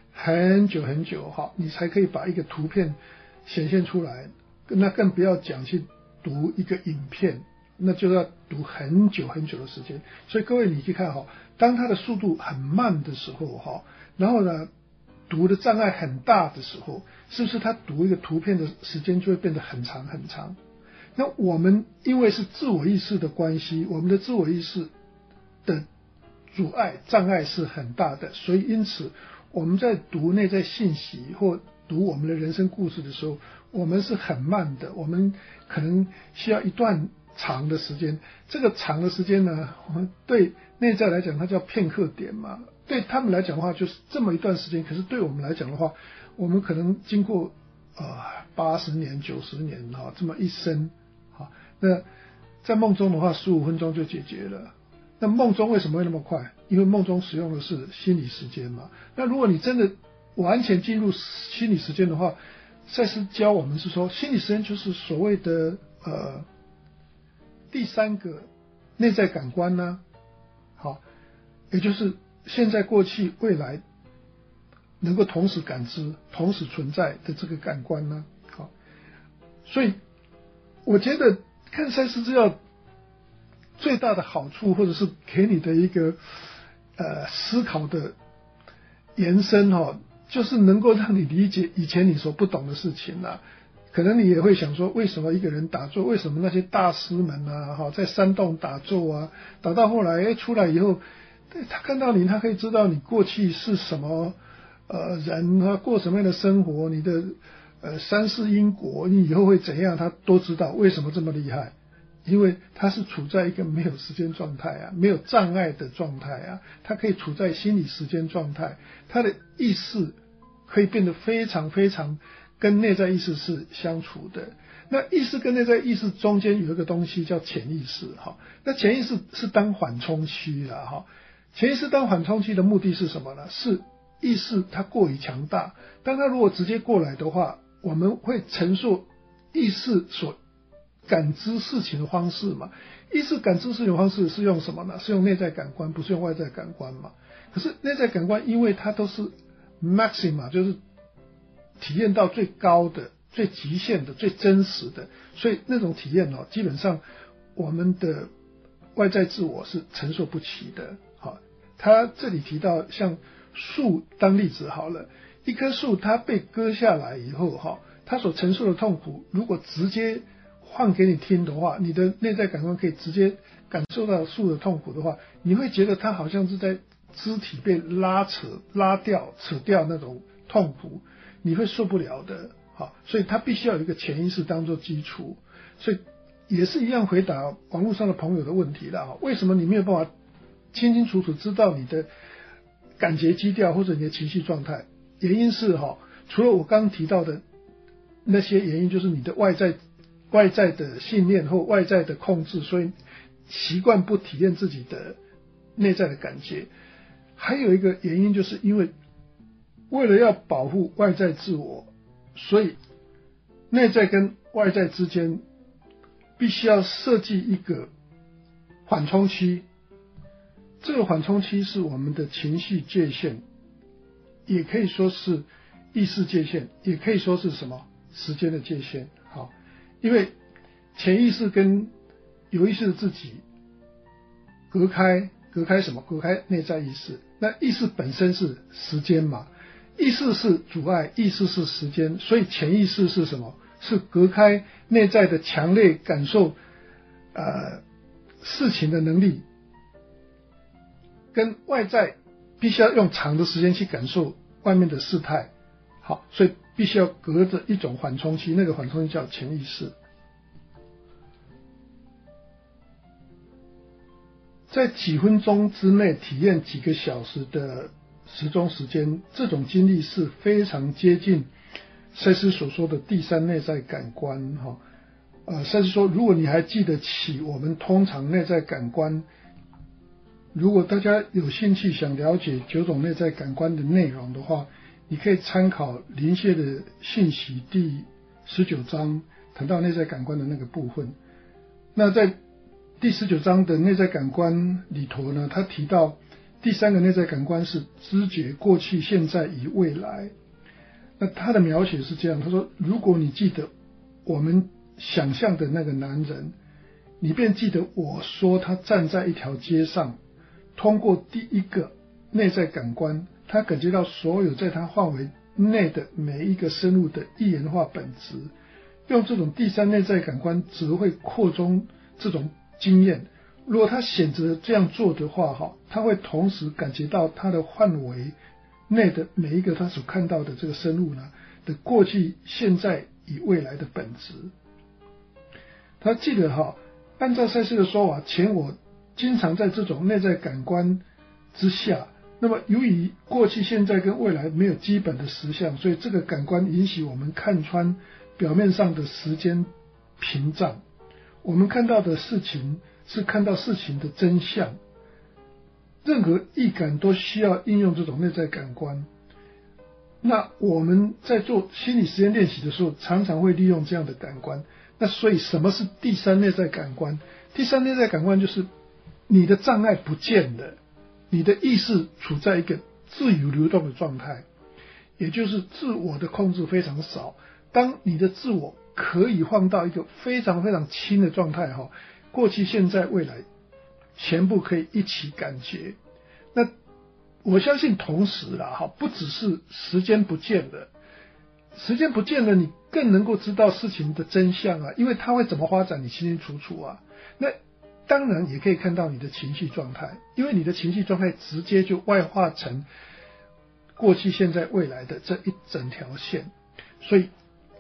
你才可以把一个图片显现出来，那更不要讲去读一个影片，那就要读很久很久的时间。所以各位你去看当它的速度很慢的时候然后呢读的障碍很大的时候，是不是它读一个图片的时间就会变得很长很长？那我们因为是自我意识的关系，我们的自我意识的阻碍障碍是很大的，所以因此我们在读内在信息或读我们的人生故事的时候，我们是很慢的，我们可能需要一段长的时间。这个长的时间呢，我们对内在来讲它叫片刻点嘛，对他们来讲的话就是这么一段时间，可是对我们来讲的话，我们可能经过80年90年这么一生那在梦中的话15分钟就解决了。那梦中为什么会那么快？因为梦中使用的是心理时间嘛。那如果你真的完全进入心理时间的话，赛斯教我们是说，心理时间就是所谓的第三个内在感官呢也就是现在、过去、未来能够同时感知、同时存在的这个感官呢所以我觉得看赛斯资料最大的好处，或者是给你的一个思考的延伸就是能够让你理解以前你所不懂的事情可能你也会想说，为什么一个人打坐，为什么那些大师们在山洞打坐打到后来出来以后， 对，他看到你，他可以知道你过去是什么人，他过什么样的生活，你的三世因果，你以后会怎样，他都知道。为什么这么厉害？因为他是处在一个没有时间状态啊，没有障碍的状态啊，他可以处在心理时间状态，他的意识可以变得非常非常跟内在意识是相处的。那意识跟内在意识中间有一个东西叫潜意识哈，那潜意识是当缓冲区啦哈。潜意识当缓冲期的目的是什么呢？是意识它过于强大，当它如果直接过来的话，我们会承受意识所感知事情的方式嘛。意识感知事情的方式是用什么呢？是用内在感官，不是用外在感官嘛。可是内在感官因为它都是 maxima， 就是体验到最高的、最极限的、最真实的，所以那种体验基本上我们的外在自我是承受不起的。好，他这里提到像树当例子好了，一棵树它被割下来以后它所承受的痛苦，如果直接换给你听的话，你的内在感官可以直接感受到树的痛苦的话，你会觉得它好像是在肢体被拉掉、扯掉那种痛苦，你会受不了的。好，所以它必须要有一个潜意识当做基础。所以也是一样回答网络上的朋友的问题啦，为什么你没有办法清清楚楚知道你的感觉基调或者你的情绪状态？原因是除了我刚刚提到的那些原因，就是你的外在的信念或外在的控制，所以习惯不体验自己的内在的感觉。还有一个原因，就是因为为了要保护外在自我，所以内在跟外在之间必须要设计一个缓冲期。这个缓冲期是我们的情绪界限，也可以说是意识界限，也可以说是什么时间的界限。好，因为潜意识跟有意识的自己隔开什么？隔开内在意识。那意识本身是时间嘛，意识是阻碍，意识是时间，所以潜意识是什么？是隔开内在的强烈感受事情的能力，跟外在必须要用长的时间去感受外面的事态。好，所以必须要隔着一种缓冲期，那个缓冲期叫潜意识。在几分钟之内体验几个小时的时钟时间，这种经历是非常接近赛斯所说的第三内在感官。赛斯说，如果你还记得起我们通常内在感官，如果大家有兴趣想了解9种内在感官的内容的话，你可以参考林谢的信息第19章谈到内在感官的那个部分。那在第19章的内在感官里头呢，他提到第3个内在感官是知觉过去、现在与未来。那他的描写是这样，他说，如果你记得我们想象的那个男人，你便记得我说他站在一条街上，通过第1个内在感官，他感觉到所有在他范围内的每一个生物的一元化本质。用这种第3内在感官只会扩充这种经验。如果他选择这样做的话，他会同时感觉到他的范围内的每一个他所看到的这个生物呢的过去、现在与未来的本质。他记得按照赛斯的说法，前我经常在这种内在感官之下，那么由于过去、现在跟未来没有基本的实相，所以这个感官允许我们看穿表面上的时间屏障。我们看到的事情是看到事情的真相，任何意感都需要应用这种内在感官。那我们在做心理实验练习的时候，常常会利用这样的感官。那所以什么是第3内在感官？第3内在感官就是你的障碍不见了，你的意识处在一个自由流动的状态，也就是自我的控制非常少。当你的自我可以放到一个非常非常轻的状态，过去、现在、未来全部可以一起感觉。那我相信同时不只是时间不见了，时间不见了，你更能够知道事情的真相啊，因为它会怎么发展你清清楚楚啊。那当然也可以看到你的情绪状态，因为你的情绪状态直接就外化成过去、现在、未来的这一整条线。所以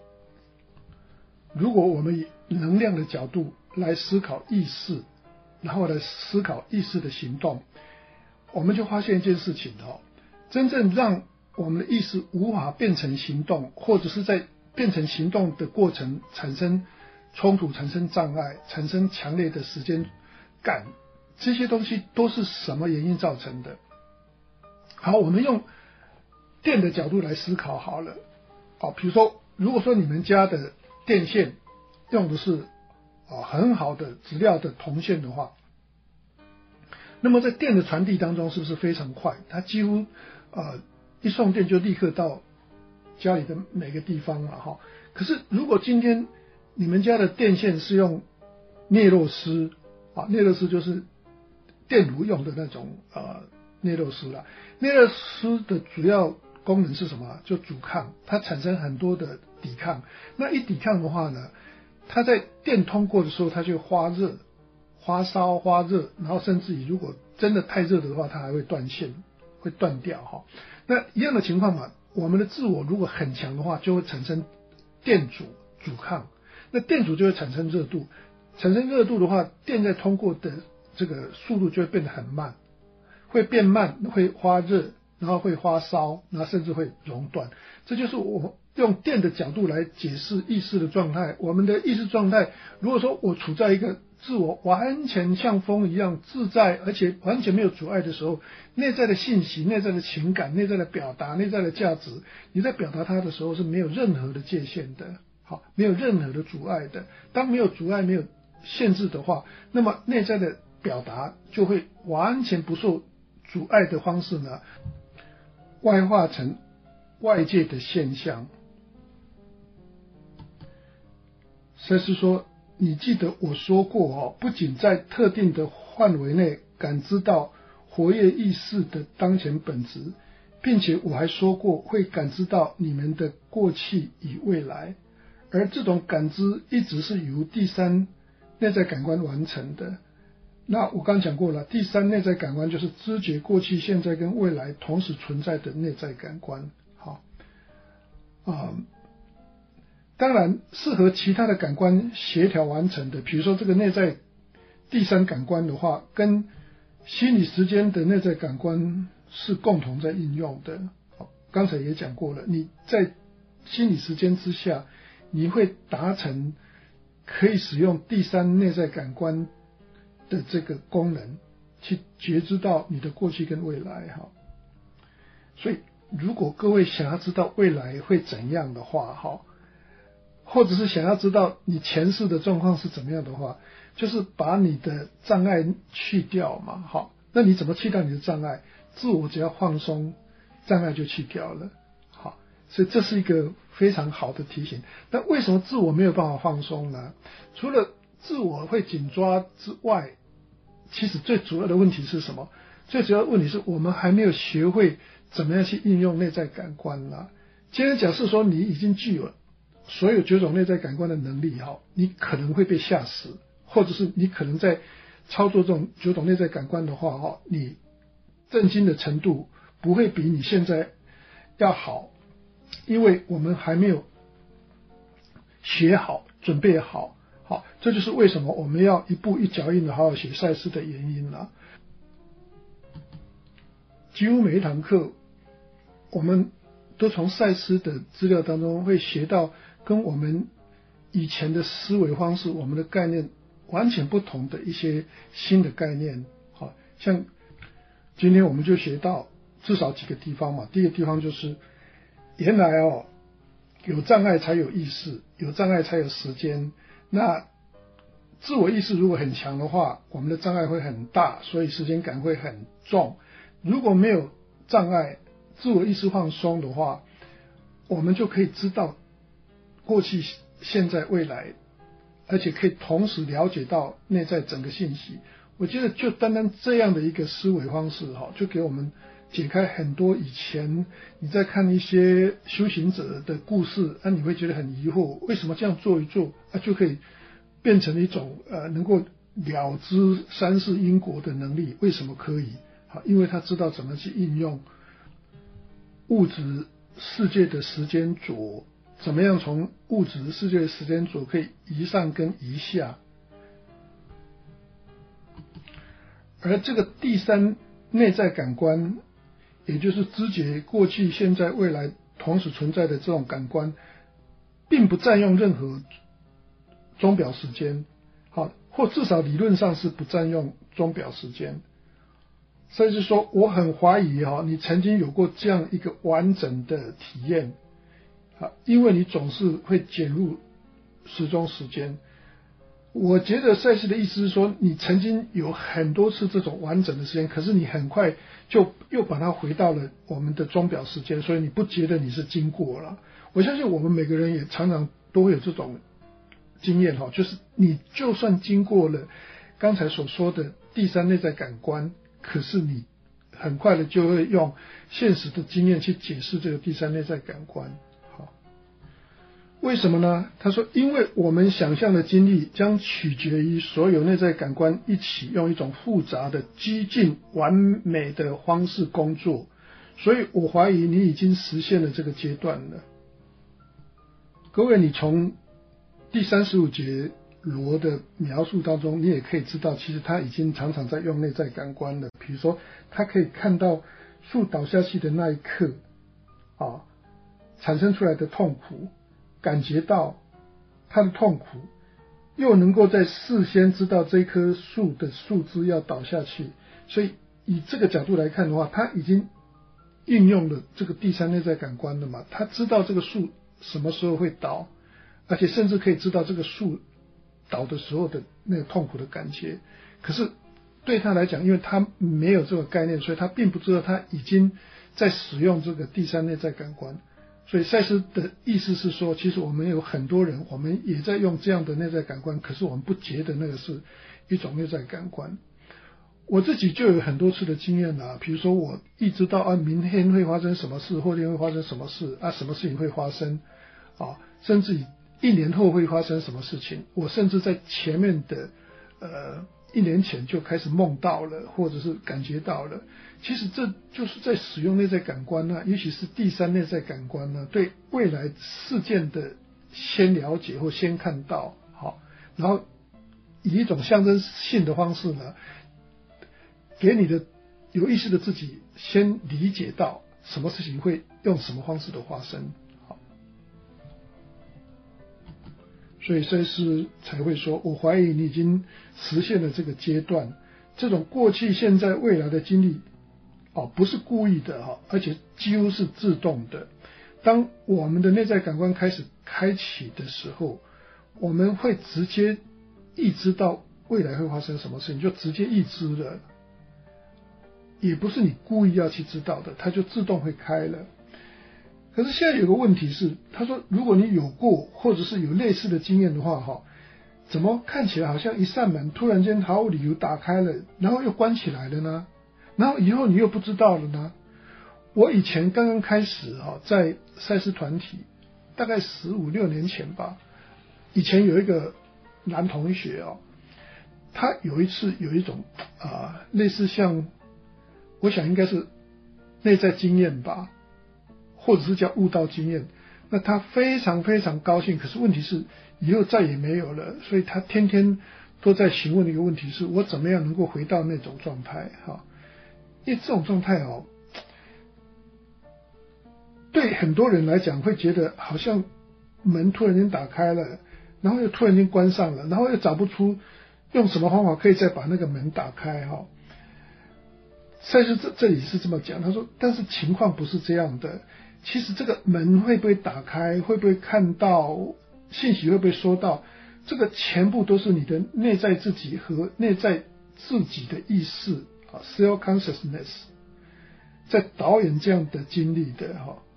如果我们以能量的角度来思考意识，然后来思考意识的行动，我们就发现一件事情真正让我们的意识无法变成行动，或者是在变成行动的过程产生冲突、产生障碍、产生强烈的时间感，这些东西都是什么原因造成的？好，我们用电的角度来思考好了。比如说，如果说你们家的电线用的是很好的质料的铜线的话，那么在电的传递当中是不是非常快？它几乎一送电就立刻到家里的每个地方了可是如果今天你们家的电线是用镍铬丝镍铬丝就是电炉用的那种镍铬丝啦。镍铬丝的主要功能是什么？就阻抗，它产生很多的抵抗。那一抵抗的话呢，它在电通过的时候，它就发热、发烧、发热，然后甚至于如果真的太热的话，它还会断线，会断掉那一样的情况嘛，我们的自我如果很强的话，就会产生电阻抗，那电阻就会产生热度，产生热度的话，电在通过的这个速度就会变得很慢，会变慢，会发热，然后会发烧，然后甚至会熔断。这就是我用电的角度来解释意识的状态。我们的意识状态，如果说我处在一个自我完全像风一样自在，而且完全没有阻碍的时候，内在的信息、内在的情感、内在的表达、内在的价值，你在表达它的时候是没有任何的界限的，没有任何的阻碍的。当没有阻碍、没有限制的话，那么内在的表达就会完全不受阻碍的方式呢，外化成外界的现象。所以是说，你记得我说过不仅在特定的范围内感知到活跃意识的当前本质，并且我还说过会感知到你们的过去与未来，而这种感知一直是由第三内在感官完成的。那我刚讲过了，第三内在感官就是知觉过去、现在跟未来同时存在的内在感官。当然适合其他的感官协调完成的，比如说这个内在第三感官的话，跟心理时间的内在感官是共同在应用的。刚才也讲过了，你在心理时间之下，你会达成可以使用第三内在感官的这个功能，去觉知到你的过去跟未来所以如果各位想要知道未来会怎样的话或者是想要知道你前世的状况是怎么样的话，就是把你的障碍去掉嘛那你怎么去掉你的障碍？自我只要放松，障碍就去掉了所以这是一个非常好的提醒。那为什么自我没有办法放松呢？除了自我会紧抓之外，其实最主要的问题是什么？最主要的问题是我们还没有学会怎么样去应用内在感官啦。今天假设说你已经具有所有9种内在感官的能力你可能会被吓死，或者是你可能在操作这种9种内在感官的话你震惊的程度不会比你现在要好，因为我们还没有学好、准备好这就是为什么我们要一步一脚印的好好学赛斯的原因啦。几乎每一堂课我们都从赛斯的资料当中会学到跟我们以前的思维方式、我们的概念完全不同的一些新的概念像今天我们就学到至少几个地方嘛。第一个地方就是原来有障碍才有意识，有障碍才有时间。那自我意识如果很强的话，我们的障碍会很大，所以时间感会很重。如果没有障碍，自我意识放松的话，我们就可以知道过去、现在、未来，而且可以同时了解到内在整个信息。我觉得就单单这样的一个思维方式就给我们解开很多以前你在看一些修行者的故事你会觉得很疑惑，为什么这样做一做就可以变成一种能够了知三世因果的能力。为什么可以？因为他知道怎么去应用物质世界的时间轴，怎么样从物质世界的时间轴可以移上跟移下。而这个第三内在感官，也就是知觉过去、现在、未来同时存在的这种感官，并不占用任何钟表时间，或至少理论上是不占用钟表时间。所以是说，我很怀疑你曾经有过这样一个完整的体验，因为你总是会减入时钟时间。我觉得赛斯的意思是说，你曾经有很多次这种完整的时间，可是你很快就又把它回到了我们的钟表时间，所以你不觉得你是经过了。我相信我们每个人也常常都会有这种经验，就是你就算经过了刚才所说的第三内在感官，可是你很快的就会用现实的经验去解释这个第三内在感官。为什么呢？他说，因为我们想象的经历将取决于所有内在感官一起用一种复杂的、激进、完美的方式工作，所以我怀疑你已经实现了这个阶段了。各位，你从第35节罗的描述当中，你也可以知道，其实他已经常常在用内在感官了。比如说，他可以看到树倒下去的那一刻，产生出来的痛苦，感觉到他的痛苦，又能够在事先知道这棵树的树枝要倒下去，所以以这个角度来看的话，他已经运用了这个第三内在感官了嘛，他知道这个树什么时候会倒，而且甚至可以知道这个树倒的时候的那个痛苦的感觉。可是对他来讲，因为他没有这个概念，所以他并不知道他已经在使用这个第三内在感官。所以赛斯的意思是说，其实我们有很多人，我们也在用这样的内在感官，可是我们不觉得那个是一种内在感官。我自己就有很多次的经验啦，比如说我一知道明天会发生什么事，后天会发生什么事什么事情会发生甚至1年后会发生什么事情，我甚至在前面的1年前就开始梦到了，或者是感觉到了。其实这就是在使用内在感官呢，尤其是第三内在感官呢，对未来事件的先了解或先看到，然后以一种象征性的方式呢，给你的有意识的自己先理解到什么事情会用什么方式的发生。所以赛斯才会说，我怀疑你已经实现了这个阶段，这种过去、现在、未来的经历不是故意的而且几乎是自动的。当我们的内在感官开始开启的时候，我们会直接预知到未来会发生什么事情，就直接预知了，也不是你故意要去知道的，它就自动会开了。可是现在有个问题是，他说如果你有过或者是有类似的经验的话怎么看起来好像一扇门突然间毫无理由打开了，然后又关起来了呢？然后以后你又不知道了呢？我以前刚刚开始在赛斯团体，大概15、16年前吧，以前有一个男同学他有一次有一种类似像，我想应该是内在经验吧，或者是叫悟道经验。那他非常非常高兴，可是问题是以后再也没有了，所以他天天都在询问的一个问题是，我怎么样能够回到那种状态因为这种状态对很多人来讲会觉得好像门突然间打开了，然后又突然间关上了，然后又找不出用什么方法可以再把那个门打开赛斯这里是这么讲，他说但是情况不是这样的，其实这个门会不会打开，会不会看到信息，会不会收到，这个全部都是你的内在自己和内在自己的意识self consciousness 在导演这样的经历的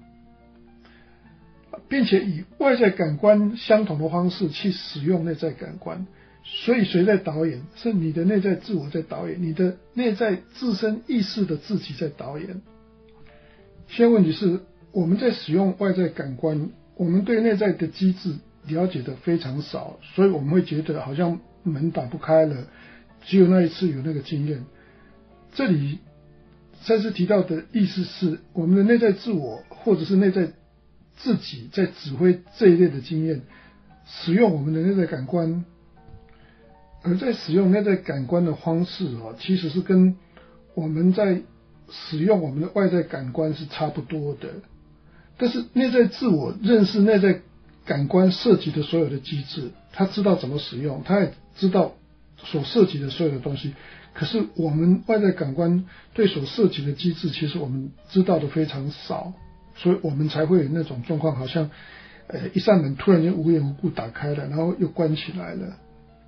并且以外在感官相同的方式去使用内在感官。所以谁在导演？是你的内在自我在导演，你的内在自身意识的自己在导演。现在问题是，我们在使用外在感官，我们对内在的机制了解的非常少，所以我们会觉得好像门打不开了，只有那一次有那个经验。这里赛斯提到的意思是，我们的内在自我或者是内在自己在指挥这一类的经验，使用我们的内在感官，而在使用内在感官的方式其实是跟我们在使用我们的外在感官是差不多的。但是内在自我认识内在感官涉及的所有的机制，他知道怎么使用，他也知道所涉及的所有的东西。可是我们外在感官对所涉及的机制，其实我们知道的非常少，所以我们才会有那种状况，好像一扇门突然间无缘无故打开了，然后又关起来了。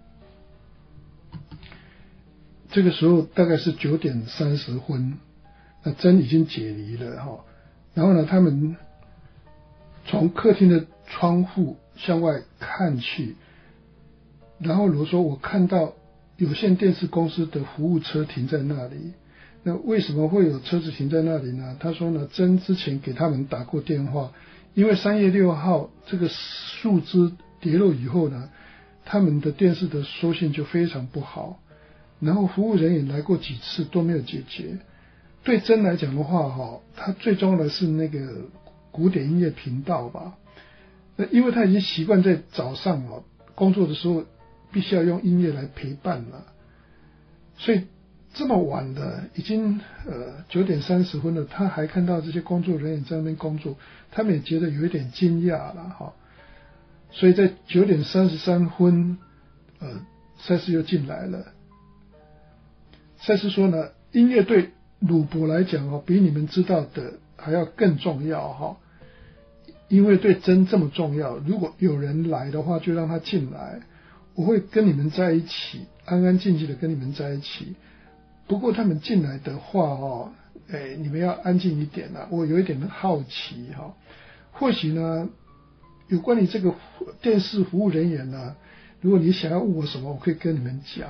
这个时候大概是9点30分，那针已经解离了然后呢，他们从客厅的窗户向外看去，然后罗说，我看到有线电视公司的服务车停在那里。那为什么会有车子停在那里呢？他说呢，真之前给他们打过电话，因为3月6号这个树枝跌落以后呢，他们的电视的收讯就非常不好，然后服务人员来过几次都没有解决。对真来讲的话他最重要的是那个古典音乐频道吧。那因为他已经习惯在早上工作的时候必须要用音乐来陪伴了，所以这么晚了，已经9点30分了，他还看到这些工作人员在那边工作，他们也觉得有一点惊讶了所以在9点33分赛斯又进来了。赛斯说呢，音乐对鲁伯来讲比你们知道的还要更重要因为对真这么重要，如果有人来的话就让他进来，我会跟你们在一起，安安静静的跟你们在一起。不过他们进来的话你们要安静一点我有一点好奇或许呢有关于这个电视服务人员呢，如果你想要问我什么，我可以跟你们讲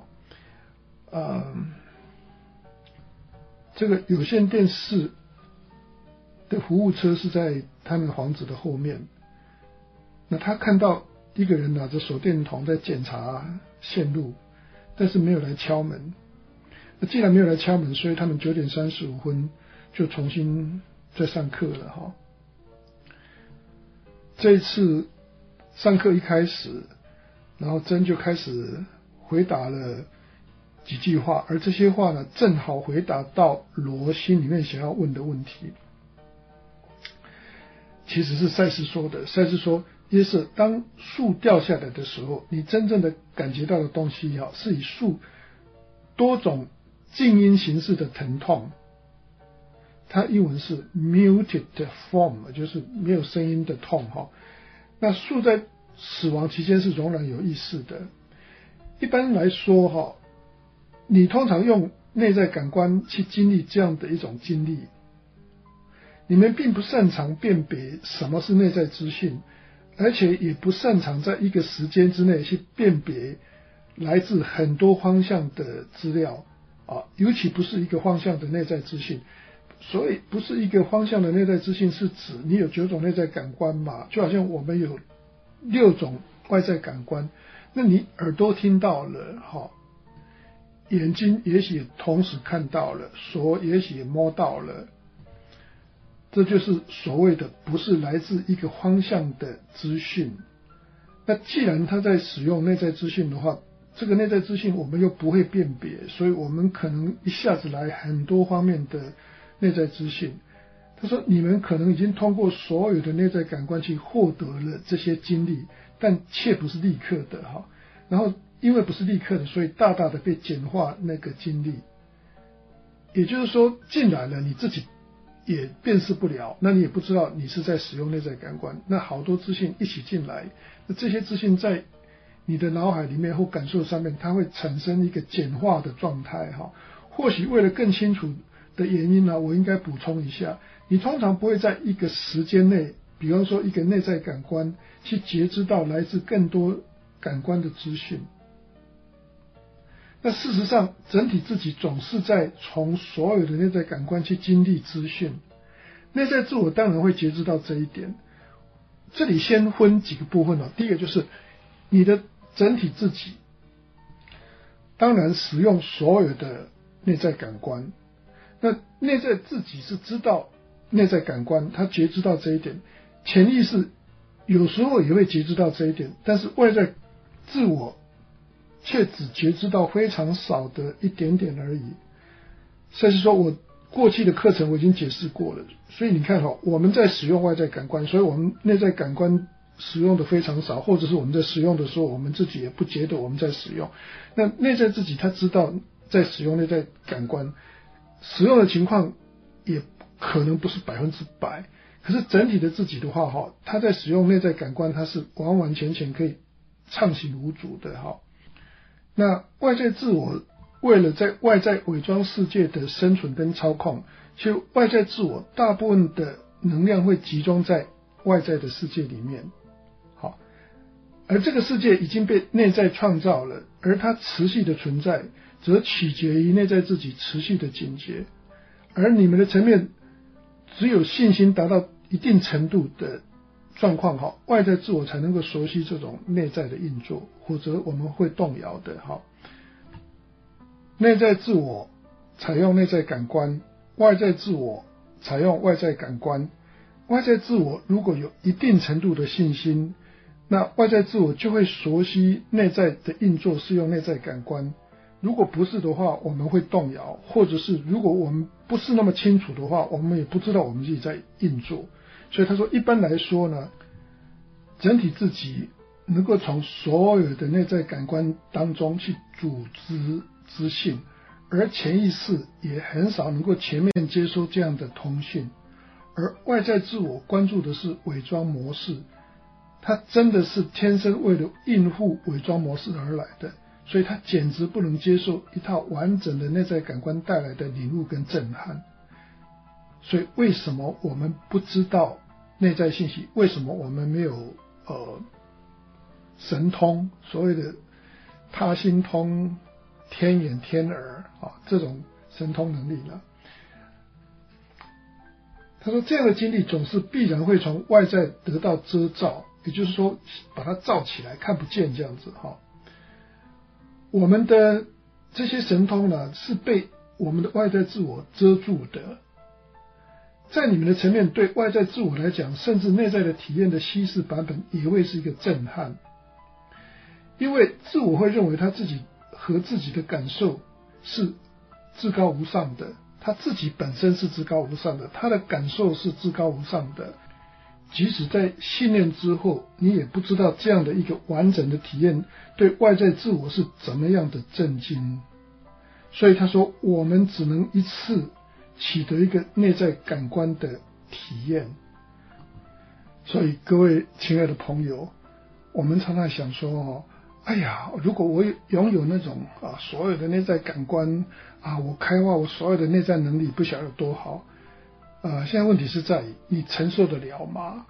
这个有线电视的服务车是在他们房子的后面，那他看到一个人拿着手电筒在检查线路，但是没有来敲门。那既然没有来敲门，所以他们9点35分就重新再上课了这一次上课一开始，然后珍就开始回答了几句话，而这些话呢，正好回答到罗心里面想要问的问题。其实是赛斯说的，赛斯说，耶稣，当树掉下来的时候，你真正的感觉到的东西是以树多种静音形式的疼痛，它英文是 muted form， 就是没有声音的痛那树在死亡期间是仍然有意识的。一般来说你通常用内在感官去经历这样的一种经历，你们并不擅长辨别什么是内在资讯，而且也不擅长在一个时间之内去辨别来自很多方向的资料尤其不是一个方向的内在资讯。所以不是一个方向的内在资讯是指你有9种内在感官嘛，就好像我们有6种外在感官，那你耳朵听到了眼睛也许同时看到了，手也许摸到了，这就是所谓的不是来自一个方向的资讯。那既然他在使用内在资讯的话，这个内在资讯我们又不会辨别，所以我们可能一下子来很多方面的内在资讯。他说你们可能已经通过所有的内在感官去获得了这些经历，但却不是立刻的然后因为不是立刻的，所以大大的被简化那个经历。也就是说进来了，你自己也辨识不了，那你也不知道你是在使用内在感官，那好多资讯一起进来，那这些资讯在你的脑海里面或感受上面，它会产生一个简化的状态或许为了更清楚的原因我应该补充一下，你通常不会在一个时间内，比方说一个内在感官去觉知到来自更多感官的资讯。那事实上整体自己总是在从所有的内在感官去经历资讯，内在自我当然会觉知到这一点。 这里先分几个部分第一个就是你的整体自己，当然使用所有的内在感官，那内在自己是知道内在感官，他觉知到这一点，潜意识有时候也会觉知到这一点，但是外在自我却只觉知到非常少的一点点而已。所以说我过去的课程我已经解释过了，所以你看我们在使用外在感官，所以我们内在感官使用的非常少，或者是我们在使用的时候我们自己也不觉得我们在使用。那内在自己他知道在使用内在感官，使用的情况也可能不是100%，可是整体的自己的话他在使用内在感官，他是完完全全可以畅行无阻的那外在自我为了在外在伪装世界的生存跟操控，其实外在自我大部分的能量会集中在外在的世界里面而这个世界已经被内在创造了，而它持续的存在则取决于内在自己持续的警觉。而你们的层面只有信心达到一定程度的状况外在自我才能够熟悉这种内在的运作，否则我们会动摇的内在自我采用内在感官，外在自我采用外在感官。外在自我如果有一定程度的信心，那外在自我就会熟悉内在的运作是用内在感官。如果不是的话，我们会动摇，或者是如果我们不是那么清楚的话，我们也不知道我们自己在运作。所以他说一般来说呢，整体自己能够从所有的内在感官当中去组织资讯，而潜意识也很少能够全面接收这样的通讯。而外在自我关注的是伪装模式，它真的是天生为了应付伪装模式而来的，所以它简直不能接受一套完整的内在感官带来的领悟跟震撼。所以为什么我们不知道内在信息？为什么我们没有神通，所谓的他心通、天眼天耳这种神通能力呢？他说这样的经历总是必然会从外在得到遮罩，也就是说把它罩起来看不见这样子我们的这些神通呢是被我们的外在自我遮住的。在你们的层面，对外在自我来讲，甚至内在的体验的稀释版本也会是一个震撼，因为自我会认为他自己和自己的感受是至高无上的，他自己本身是至高无上的，他的感受是至高无上的。即使在信念之后，你也不知道这样的一个完整的体验对外在自我是怎么样的震惊。所以他说我们只能一次取得一个内在感官的体验。所以各位亲爱的朋友，我们常常想说哎呀，如果我拥有那种所有的内在感官我开发我所有的内在能力，不晓得有多好。现在问题是在于你承受得了吗？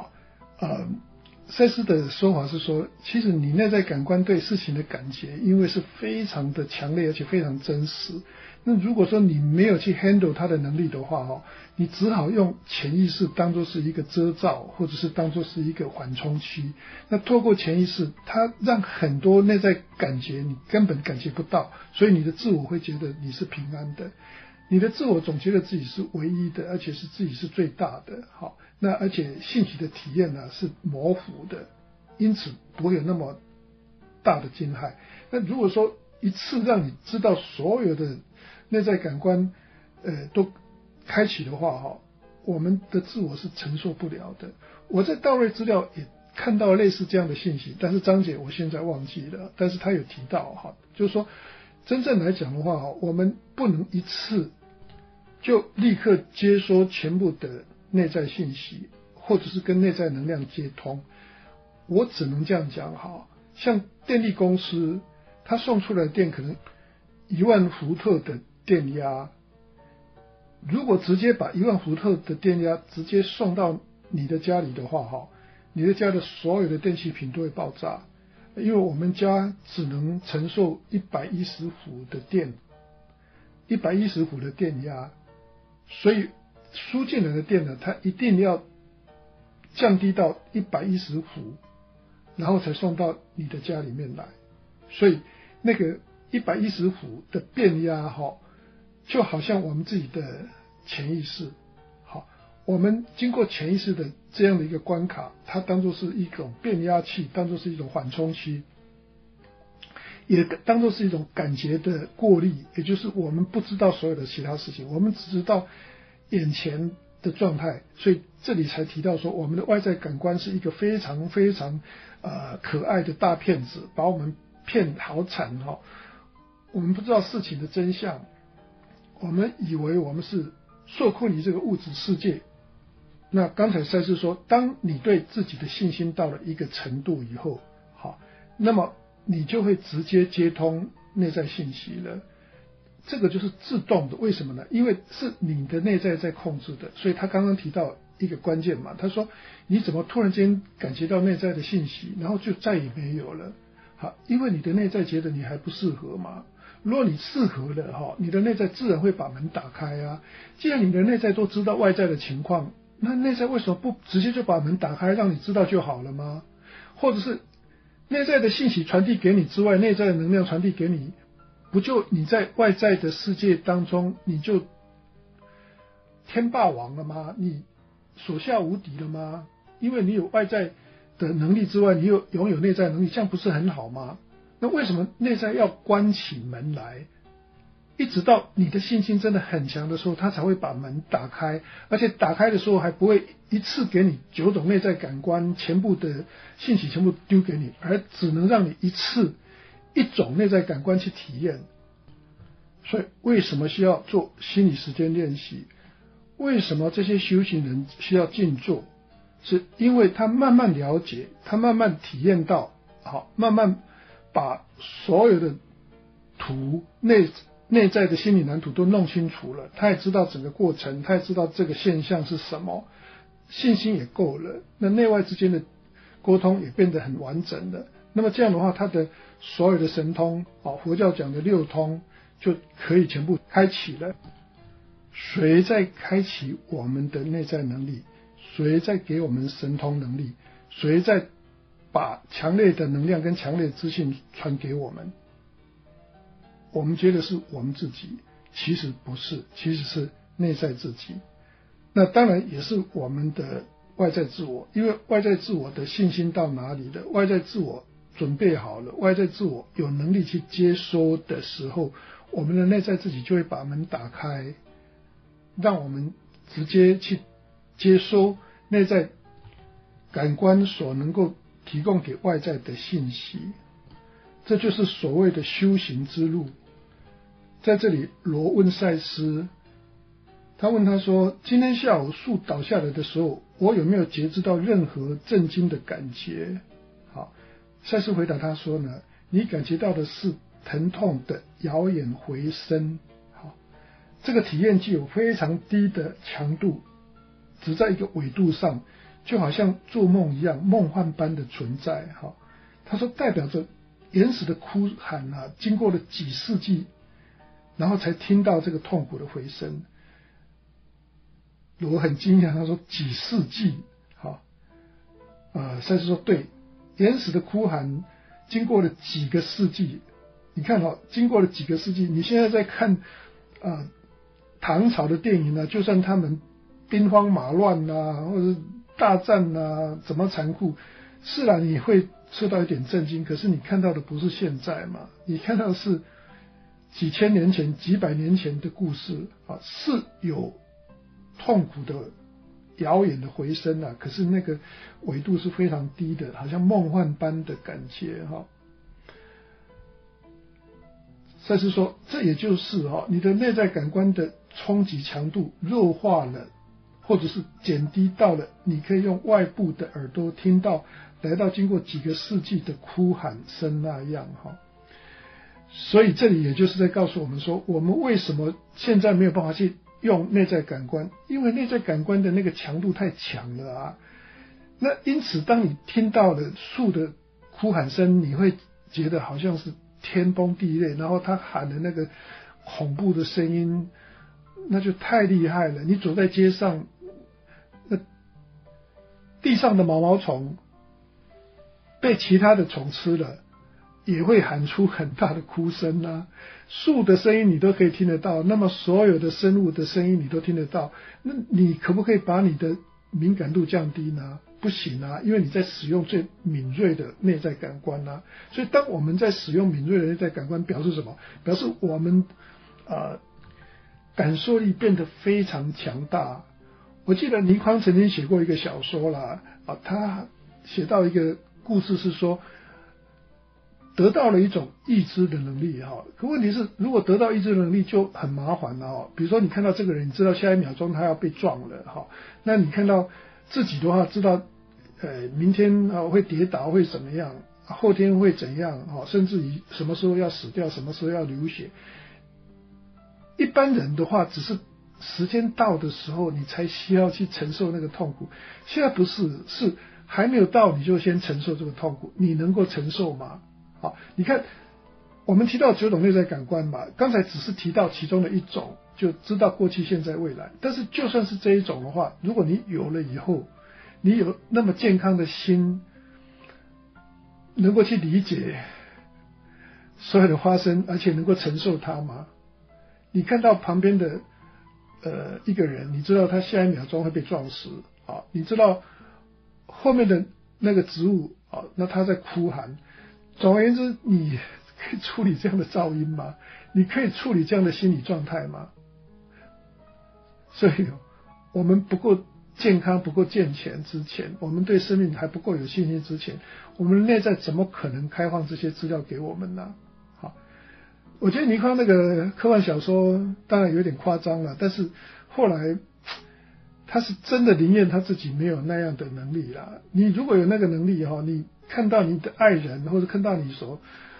赛斯的说法是说，其实你内在感官对事情的感觉，因为是非常的强烈而且非常真实。那如果说你没有去 handle 它的能力的话你只好用潜意识当作是一个遮罩，或者是当作是一个缓冲区。那透过潜意识，它让很多内在感觉你根本感觉不到，所以你的自我会觉得你是平安的。你的自我总觉得自己是唯一的，而且是自己是最大的。那而且信息的体验呢是模糊的，因此不会有那么大的惊骇。那如果说一次让你知道所有的内在感官都开启的话我们的自我是承受不了的。我在道瑞资料也看到类似这样的信息，但是章节我现在忘记了，但是他有提到就是说真正来讲的话我们不能一次就立刻接收全部的内在信息，或者是跟内在能量接通。我只能这样讲像电力公司它送出来的电可能10000伏特的电压，如果直接把10000伏特的电压直接送到你的家里的话你的家的所有的电器品都会爆炸。因为我们家只能承受110伏的电，110伏的电压，所以输进来的电呢，它一定要降低到110伏，然后才送到你的家里面来。所以那个110伏的变压就好像我们自己的潜意识，我们经过潜意识的这样的一个关卡，它当作是一种变压器，当作是一种缓冲期，也当作是一种感觉的过滤，也就是我们不知道所有的其他事情，我们只知道眼前的状态。所以这里才提到说，我们的外在感官是一个非常非常可爱的大骗子，把我们骗好惨我们不知道事情的真相，我们以为我们是受困于这个物质世界。那刚才赛斯说，当你对自己的信心到了一个程度以后，那么你就会直接接通内在信息了。这个就是自动的，为什么呢？因为是你的内在在控制的。所以他刚刚提到一个关键嘛，他说你怎么突然间感觉到内在的信息，然后就再也没有了？因为你的内在觉得你还不适合嘛。如果你适合了你的内在自然会把门打开啊。既然你的内在都知道外在的情况，那内在为什么不直接就把门打开让你知道就好了吗？或者是内在的信息传递给你之外，内在的能量传递给你，不就你在外在的世界当中你就天霸王了吗？你所向无敌了吗？因为你有外在的能力之外，你又拥有内在能力，这样不是很好吗？那为什么内在要关起门来，一直到你的信心真的很强的时候，他才会把门打开，而且打开的时候还不会一次给你9种内在感官全部的信息全部丢给你，而只能让你一种内在感官去体验。所以为什么需要做心理时间练习？为什么这些修行人需要静坐？是因为他慢慢了解，他慢慢体验到，慢慢把所有的内在的心理蓝图都弄清楚了，他也知道整个过程，他也知道这个现象是什么，信心也够了，那内外之间的沟通也变得很完整了。那么这样的话，他的所有的神通，佛教讲的6通就可以全部开启了。谁在开启我们的内在能力？谁在给我们神通能力？谁在把强烈的能量跟强烈的资讯传给我们？我们觉得是我们自己，其实不是，其实是内在自己。那当然也是我们的外在自我，因为外在自我的信心到哪里了，外在自我准备好了，外在自我有能力去接收的时候，我们的内在自己就会把门打开，让我们直接去接收内在感官所能够提供给外在的信息。这就是所谓的修行之路。在这里，罗问赛斯，他问他说，今天下午树倒下来的时候，我有没有觉知到任何震惊的感觉？赛斯回答他说呢，你感觉到的是疼痛的遥远回声。这个体验具有非常低的强度，只在一个纬度上，就好像做梦一样，梦幻般的存在。他说代表着原始的哭喊经过了几世纪，然后才听到这个痛苦的回声。我很惊讶，他说几世纪，赛斯说对，原始的哭喊经过了几个世纪。你看经过了几个世纪，你现在在看唐朝的电影就算他们兵荒马乱或者大战怎么残酷，是啦，你会受到一点震惊，可是你看到的不是现在嘛，你看到的是几千年前几百年前的故事是有痛苦的遥远的回声可是那个纬度是非常低的，好像梦幻般的感觉赛斯说，这也就是你的内在感官的冲击强度弱化了，或者是减低到了你可以用外部的耳朵听到，来到经过几个世纪的哭喊声那样所以这里也就是在告诉我们说，我们为什么现在没有办法去用内在感官，因为内在感官的那个强度太强了那因此当你听到了树的哭喊声，你会觉得好像是天崩地裂，然后他喊的那个恐怖的声音，那就太厉害了。你走在街上，那地上的毛毛虫被其他的虫吃了，也会喊出很大的哭声啊。树的声音你都可以听得到，那么所有的生物的声音你都听得到，那你可不可以把你的敏感度降低呢？不行啊，因为你在使用最敏锐的内在感官啊。所以当我们在使用敏锐的内在感官，表示什么？表示我们感受力变得非常强大。我记得倪匡曾经写过一个小说啦，他写到一个故事是说，得到了一种预知的能力哈，可问题是，如果得到预知的能力就很麻烦了哈。比如说你看到这个人，你知道下一秒钟他要被撞了哈，那你看到自己的话，知道明天会跌倒会怎么样，后天会怎样哈，甚至于什么时候要死掉，什么时候要流血。一般人的话，只是时间到的时候，你才需要去承受那个痛苦。现在不是，是还没有到你就先承受这个痛苦，你能够承受吗？好，你看我们提到9种内在感官嘛，刚才只是提到其中的一种，就知道过去、现在、未来。但是就算是这一种的话，如果你有了以后，你有那么健康的心，能够去理解所有的发生，而且能够承受它吗？你看到旁边的一个人，你知道他下一秒钟会被撞死啊，你知道后面的那个植物啊，那他在哭喊。总而言之，你可以处理这样的噪音吗？你可以处理这样的心理状态吗？所以我们不够健康、不够健全之前，我们对生命还不够有信心之前，我们内在怎么可能开放这些资料给我们呢？好，我觉得倪匡那个科幻小说当然有点夸张了，但是后来他是真的宁愿他自己没有那样的能力啦。你如果有那个能力哈，你看到你的爱人，或者看到你所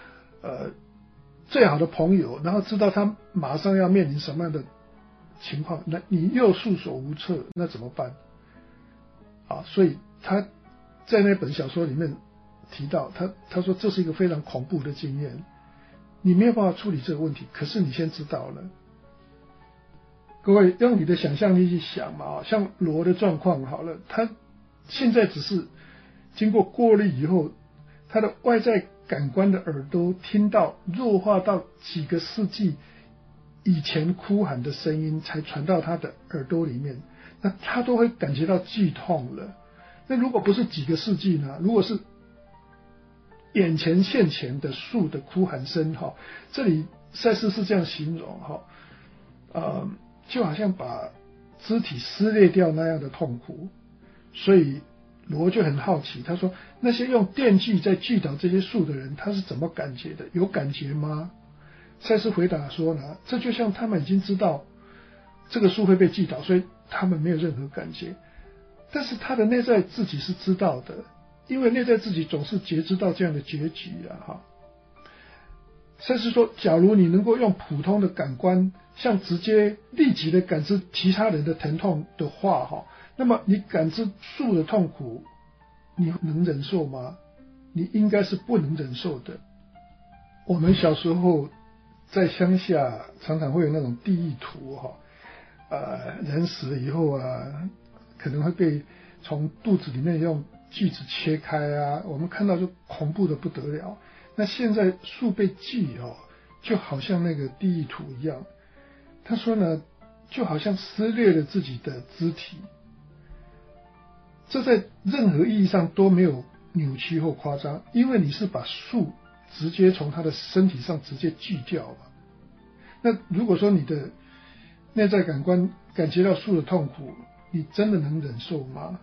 最好的朋友，然后知道他马上要面临什么样的情况，那你又束手无策，那怎么办？所以他在那本小说里面提到，他说这是一个非常恐怖的经验，你没有办法处理这个问题，可是你先知道了。各位用你的想象力去想嘛，像罗的状况好了，他现在只是经过过滤以后，他的外在感官的耳朵听到弱化到几个世纪以前哭喊的声音才传到他的耳朵里面，那他都会感觉到剧痛了。那如果不是几个世纪呢？如果是眼前现前的树的哭喊声哈，这里赛斯是这样形容哈，就好像把肢体撕裂掉那样的痛苦。所以罗就很好奇，他说那些用电锯在锯倒这些树的人，他是怎么感觉的？有感觉吗？赛斯回答说呢，这就像他们已经知道这个树会被锯倒，所以他们没有任何感觉。但是他的内在自己是知道的，因为内在自己总是觉知到这样的结局哈。赛斯说，假如你能够用普通的感官，像直接立即的感知其他人的疼痛的话哈，那么你感知树的痛苦，你能忍受吗？你应该是不能忍受的。我们小时候在乡下常常会有那种地狱图哈，人死了以后啊，可能会被从肚子里面用锯子切开啊，我们看到就恐怖的不得了。那现在树被锯就好像那个地狱图一样。他说呢，就好像撕裂了自己的肢体，这在任何意义上都没有扭曲或夸张，因为你是把树直接从他的身体上直接锯掉了。那如果说你的内在感官感觉到树的痛苦，你真的能忍受吗？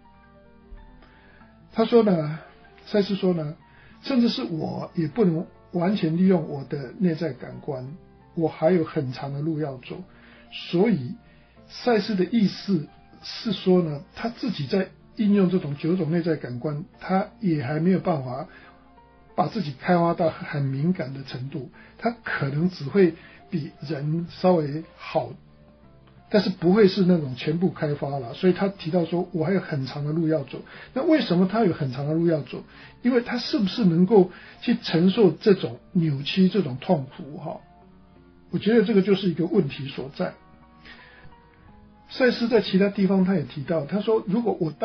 他说呢，赛斯说呢，甚至是我也不能完全利用我的内在感官，我还有很长的路要走。所以赛斯的意思是说呢，他自己在应用这种9种内在感官，他也还没有办法把自己开发到很敏感的程度，他可能只会比人稍微好，但是不会是那种全部开发了。所以他提到说，我还有很长的路要走。那为什么他有很长的路要走？因为他是不是能够去承受这种扭曲、这种痛苦哈？我觉得这个就是一个问题所在。赛斯在其他地方他也提到，他说如果我到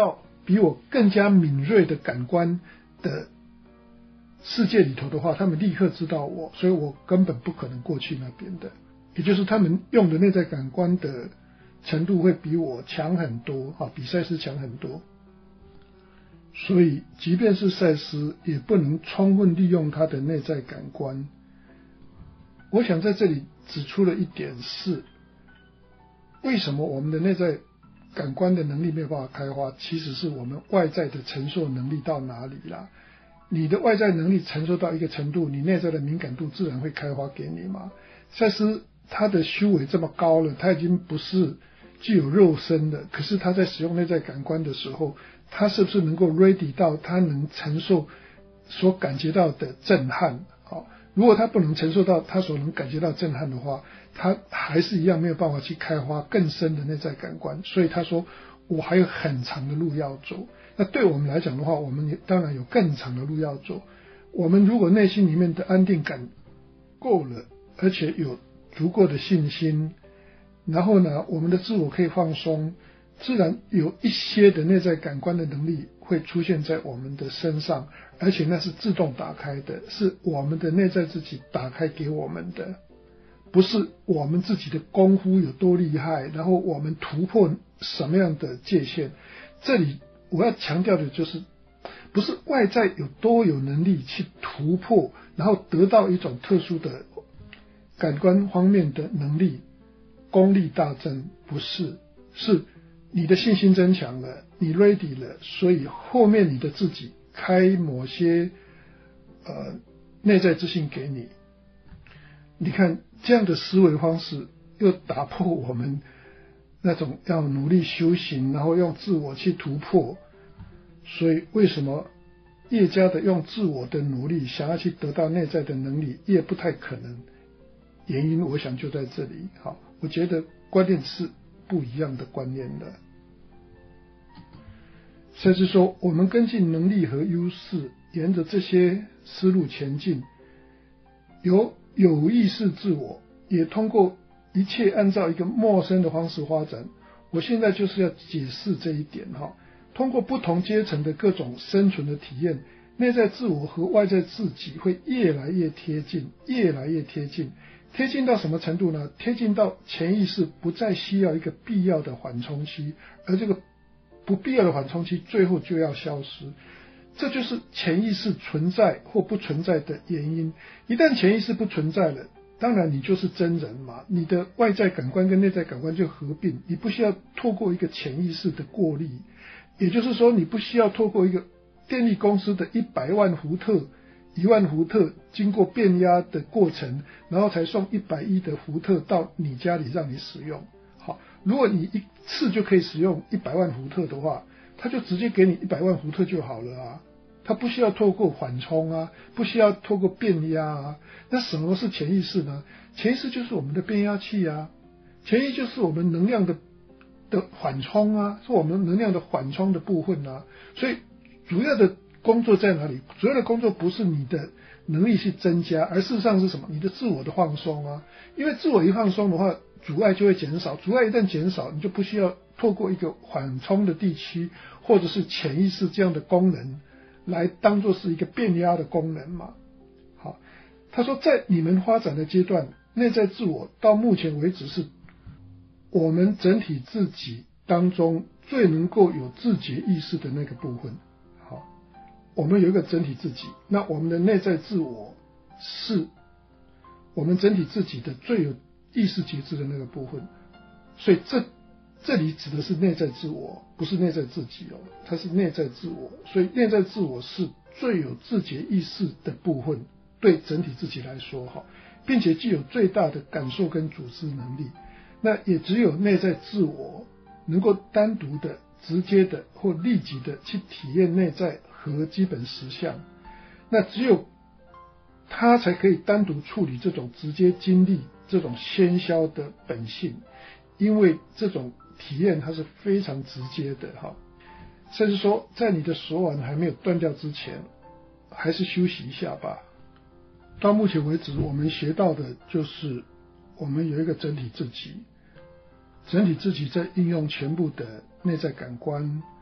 比我更加敏锐的感官的世界里头的话，他们立刻知道我，所以我根本不可能过去那边的。也就是他们用的内在感官的程度会比我强很多，比赛斯强很多。所以即便是赛斯也不能充分利用他的内在感官。我想在这里指出了一点是，为什么我们的内在感官的能力没有办法开花，其实是我们外在的承受能力到哪里啦。你的外在能力承受到一个程度，你内在的敏感度自然会开花给你嘛。赛斯他的修为这么高了，他已经不是具有肉身的，可是他在使用内在感官的时候，他是不是能够 ready 到他能承受所感觉到的震撼？如果他不能承受到他所能感觉到震撼的话，他还是一样没有办法去开发更深的内在感官。所以他说我还有很长的路要走。那对我们来讲的话，我们也当然有更长的路要走。我们如果内心里面的安定感够了，而且有足够的信心，然后呢，我们的自我可以放松，自然有一些的内在感官的能力会出现在我们的身上，而且那是自动打开的，是我们的内在自己打开给我们的，不是我们自己的功夫有多厉害，然后我们突破什么样的界限。这里我要强调的就是，不是外在有多有能力去突破，然后得到一种特殊的感官方面的能力，功力大增，不是，是你的信心增强了，你 ready 了，所以后面你的自己开某些内在自信给你。你看这样的思维方式又打破我们那种要努力修行，然后用自我去突破。所以为什么越加的用自我的努力想要去得到内在的能力，越不太可能？原因我想就在这里。好，我觉得观念是不一样的观念的。甚至说我们根据能力和优势，沿着这些思路前进，有意识自我，也通过一切按照一个陌生的方式发展。我现在就是要解释这一点。通过不同阶层的各种生存的体验，内在自我和外在自己会越来越贴近，越来越贴近。贴近到什么程度呢？贴近到潜意识不再需要一个必要的缓冲期，而这个不必要的缓冲期最后就要消失。这就是潜意识存在或不存在的原因。一旦潜意识不存在了，当然你就是真人嘛，你的外在感官跟内在感官就合并，你不需要透过一个潜意识的过滤，也就是说你不需要透过一个电力公司的100万伏特、1万伏特经过变压的过程，然后才送110的伏特到你家里让你使用。好，如果你一次就可以使用100万伏特的话，他就直接给你100万伏特就好了啊，他不需要透过缓冲啊，不需要透过变压啊。那什么是潜意识呢？潜意识就是我们的变压器啊，潜意识就是我们能量的缓冲啊，是我们能量的缓冲的部分啊。所以主要的工作在哪里？主要的工作不是你的能力去增加，而事实上是什么？你的自我的放松啊。因为自我一放松的话，阻碍就会减少，阻碍一旦减少，你就不需要透过一个缓冲的地区或者是潜意识这样的功能来当作是一个变压的功能嘛。好，他说在你们发展的阶段，内在自我到目前为止是我们整体自己当中最能够有自觉意识的那个部分。好，我们有一个整体自己，那我们的内在自我是我们整体自己的最有意识觉知的那个部分。所以这里指的是内在自我，不是内在自己哦，它是内在自我。所以内在自我是最有自觉意识的部分，对整体自己来说，并且具有最大的感受跟组织能力。那也只有内在自我能够单独的、直接的或立即的去体验内在和基本实相，那只有他才可以单独处理这种直接经历这种喧嚣的本性，因为这种体验它是非常直接的。甚至说在你的手腕还没有断掉之前，还是休息一下吧。到目前为止我们学到的就是我们有一个整体自己，整体自己在应用全部的内在感官，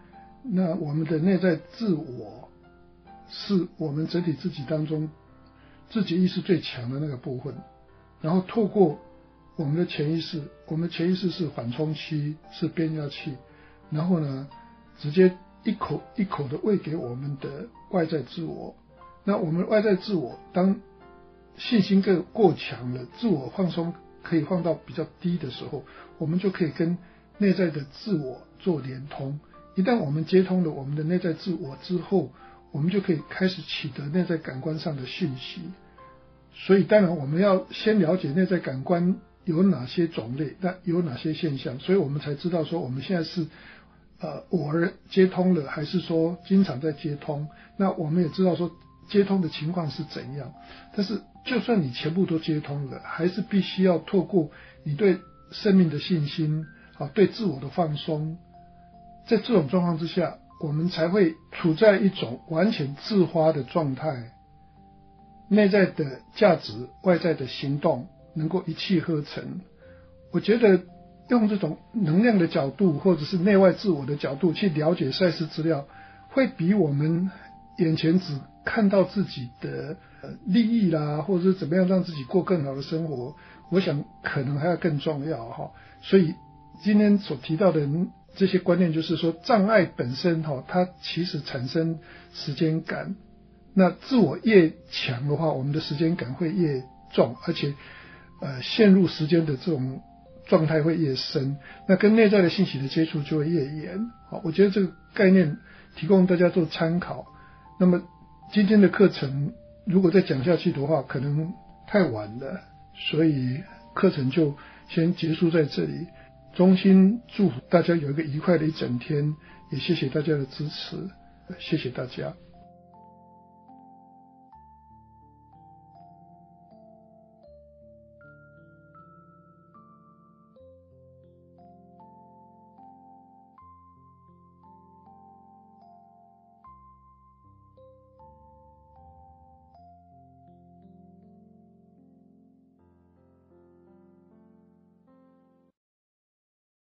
那我们的内在自我是我们整体自己当中自己意识最强的那个部分，然后透过我们的潜意识，我们潜意识是缓冲器，是变压器，然后呢直接一口一口的喂给我们的外在自我。那我们外在自我当信心过强了，自我放松可以放到比较低的时候，我们就可以跟内在的自我做连通。一旦我们接通了我们的内在自我之后，我们就可以开始取得内在感官上的讯息。所以当然我们要先了解内在感官有哪些种类，那有哪些现象，所以我们才知道说我们现在是偶尔接通了，还是说经常在接通。那我们也知道说接通的情况是怎样，但是就算你全部都接通了，还是必须要透过你对生命的信心，对自我的放松，在这种状况之下，我们才会处在一种完全自发的状态，内在的价值，外在的行动能够一气呵成。我觉得用这种能量的角度，或者是内外自我的角度去了解赛事资料，会比我们眼前只看到自己的利益啦，或者是怎么样让自己过更好的生活，我想可能还要更重要哈。所以今天所提到的这些观念，就是说障碍本身它其实产生时间感，那自我越强的话，我们的时间感会越重，而且陷入时间的这种状态会越深，那跟内在的信息的接触就会越严。我觉得这个概念提供大家做参考。那么今天的课程如果再讲下去的话，可能太晚了，所以课程就先结束在这里。衷心祝福大家有一个愉快的一整天，也谢谢大家的支持，谢谢大家。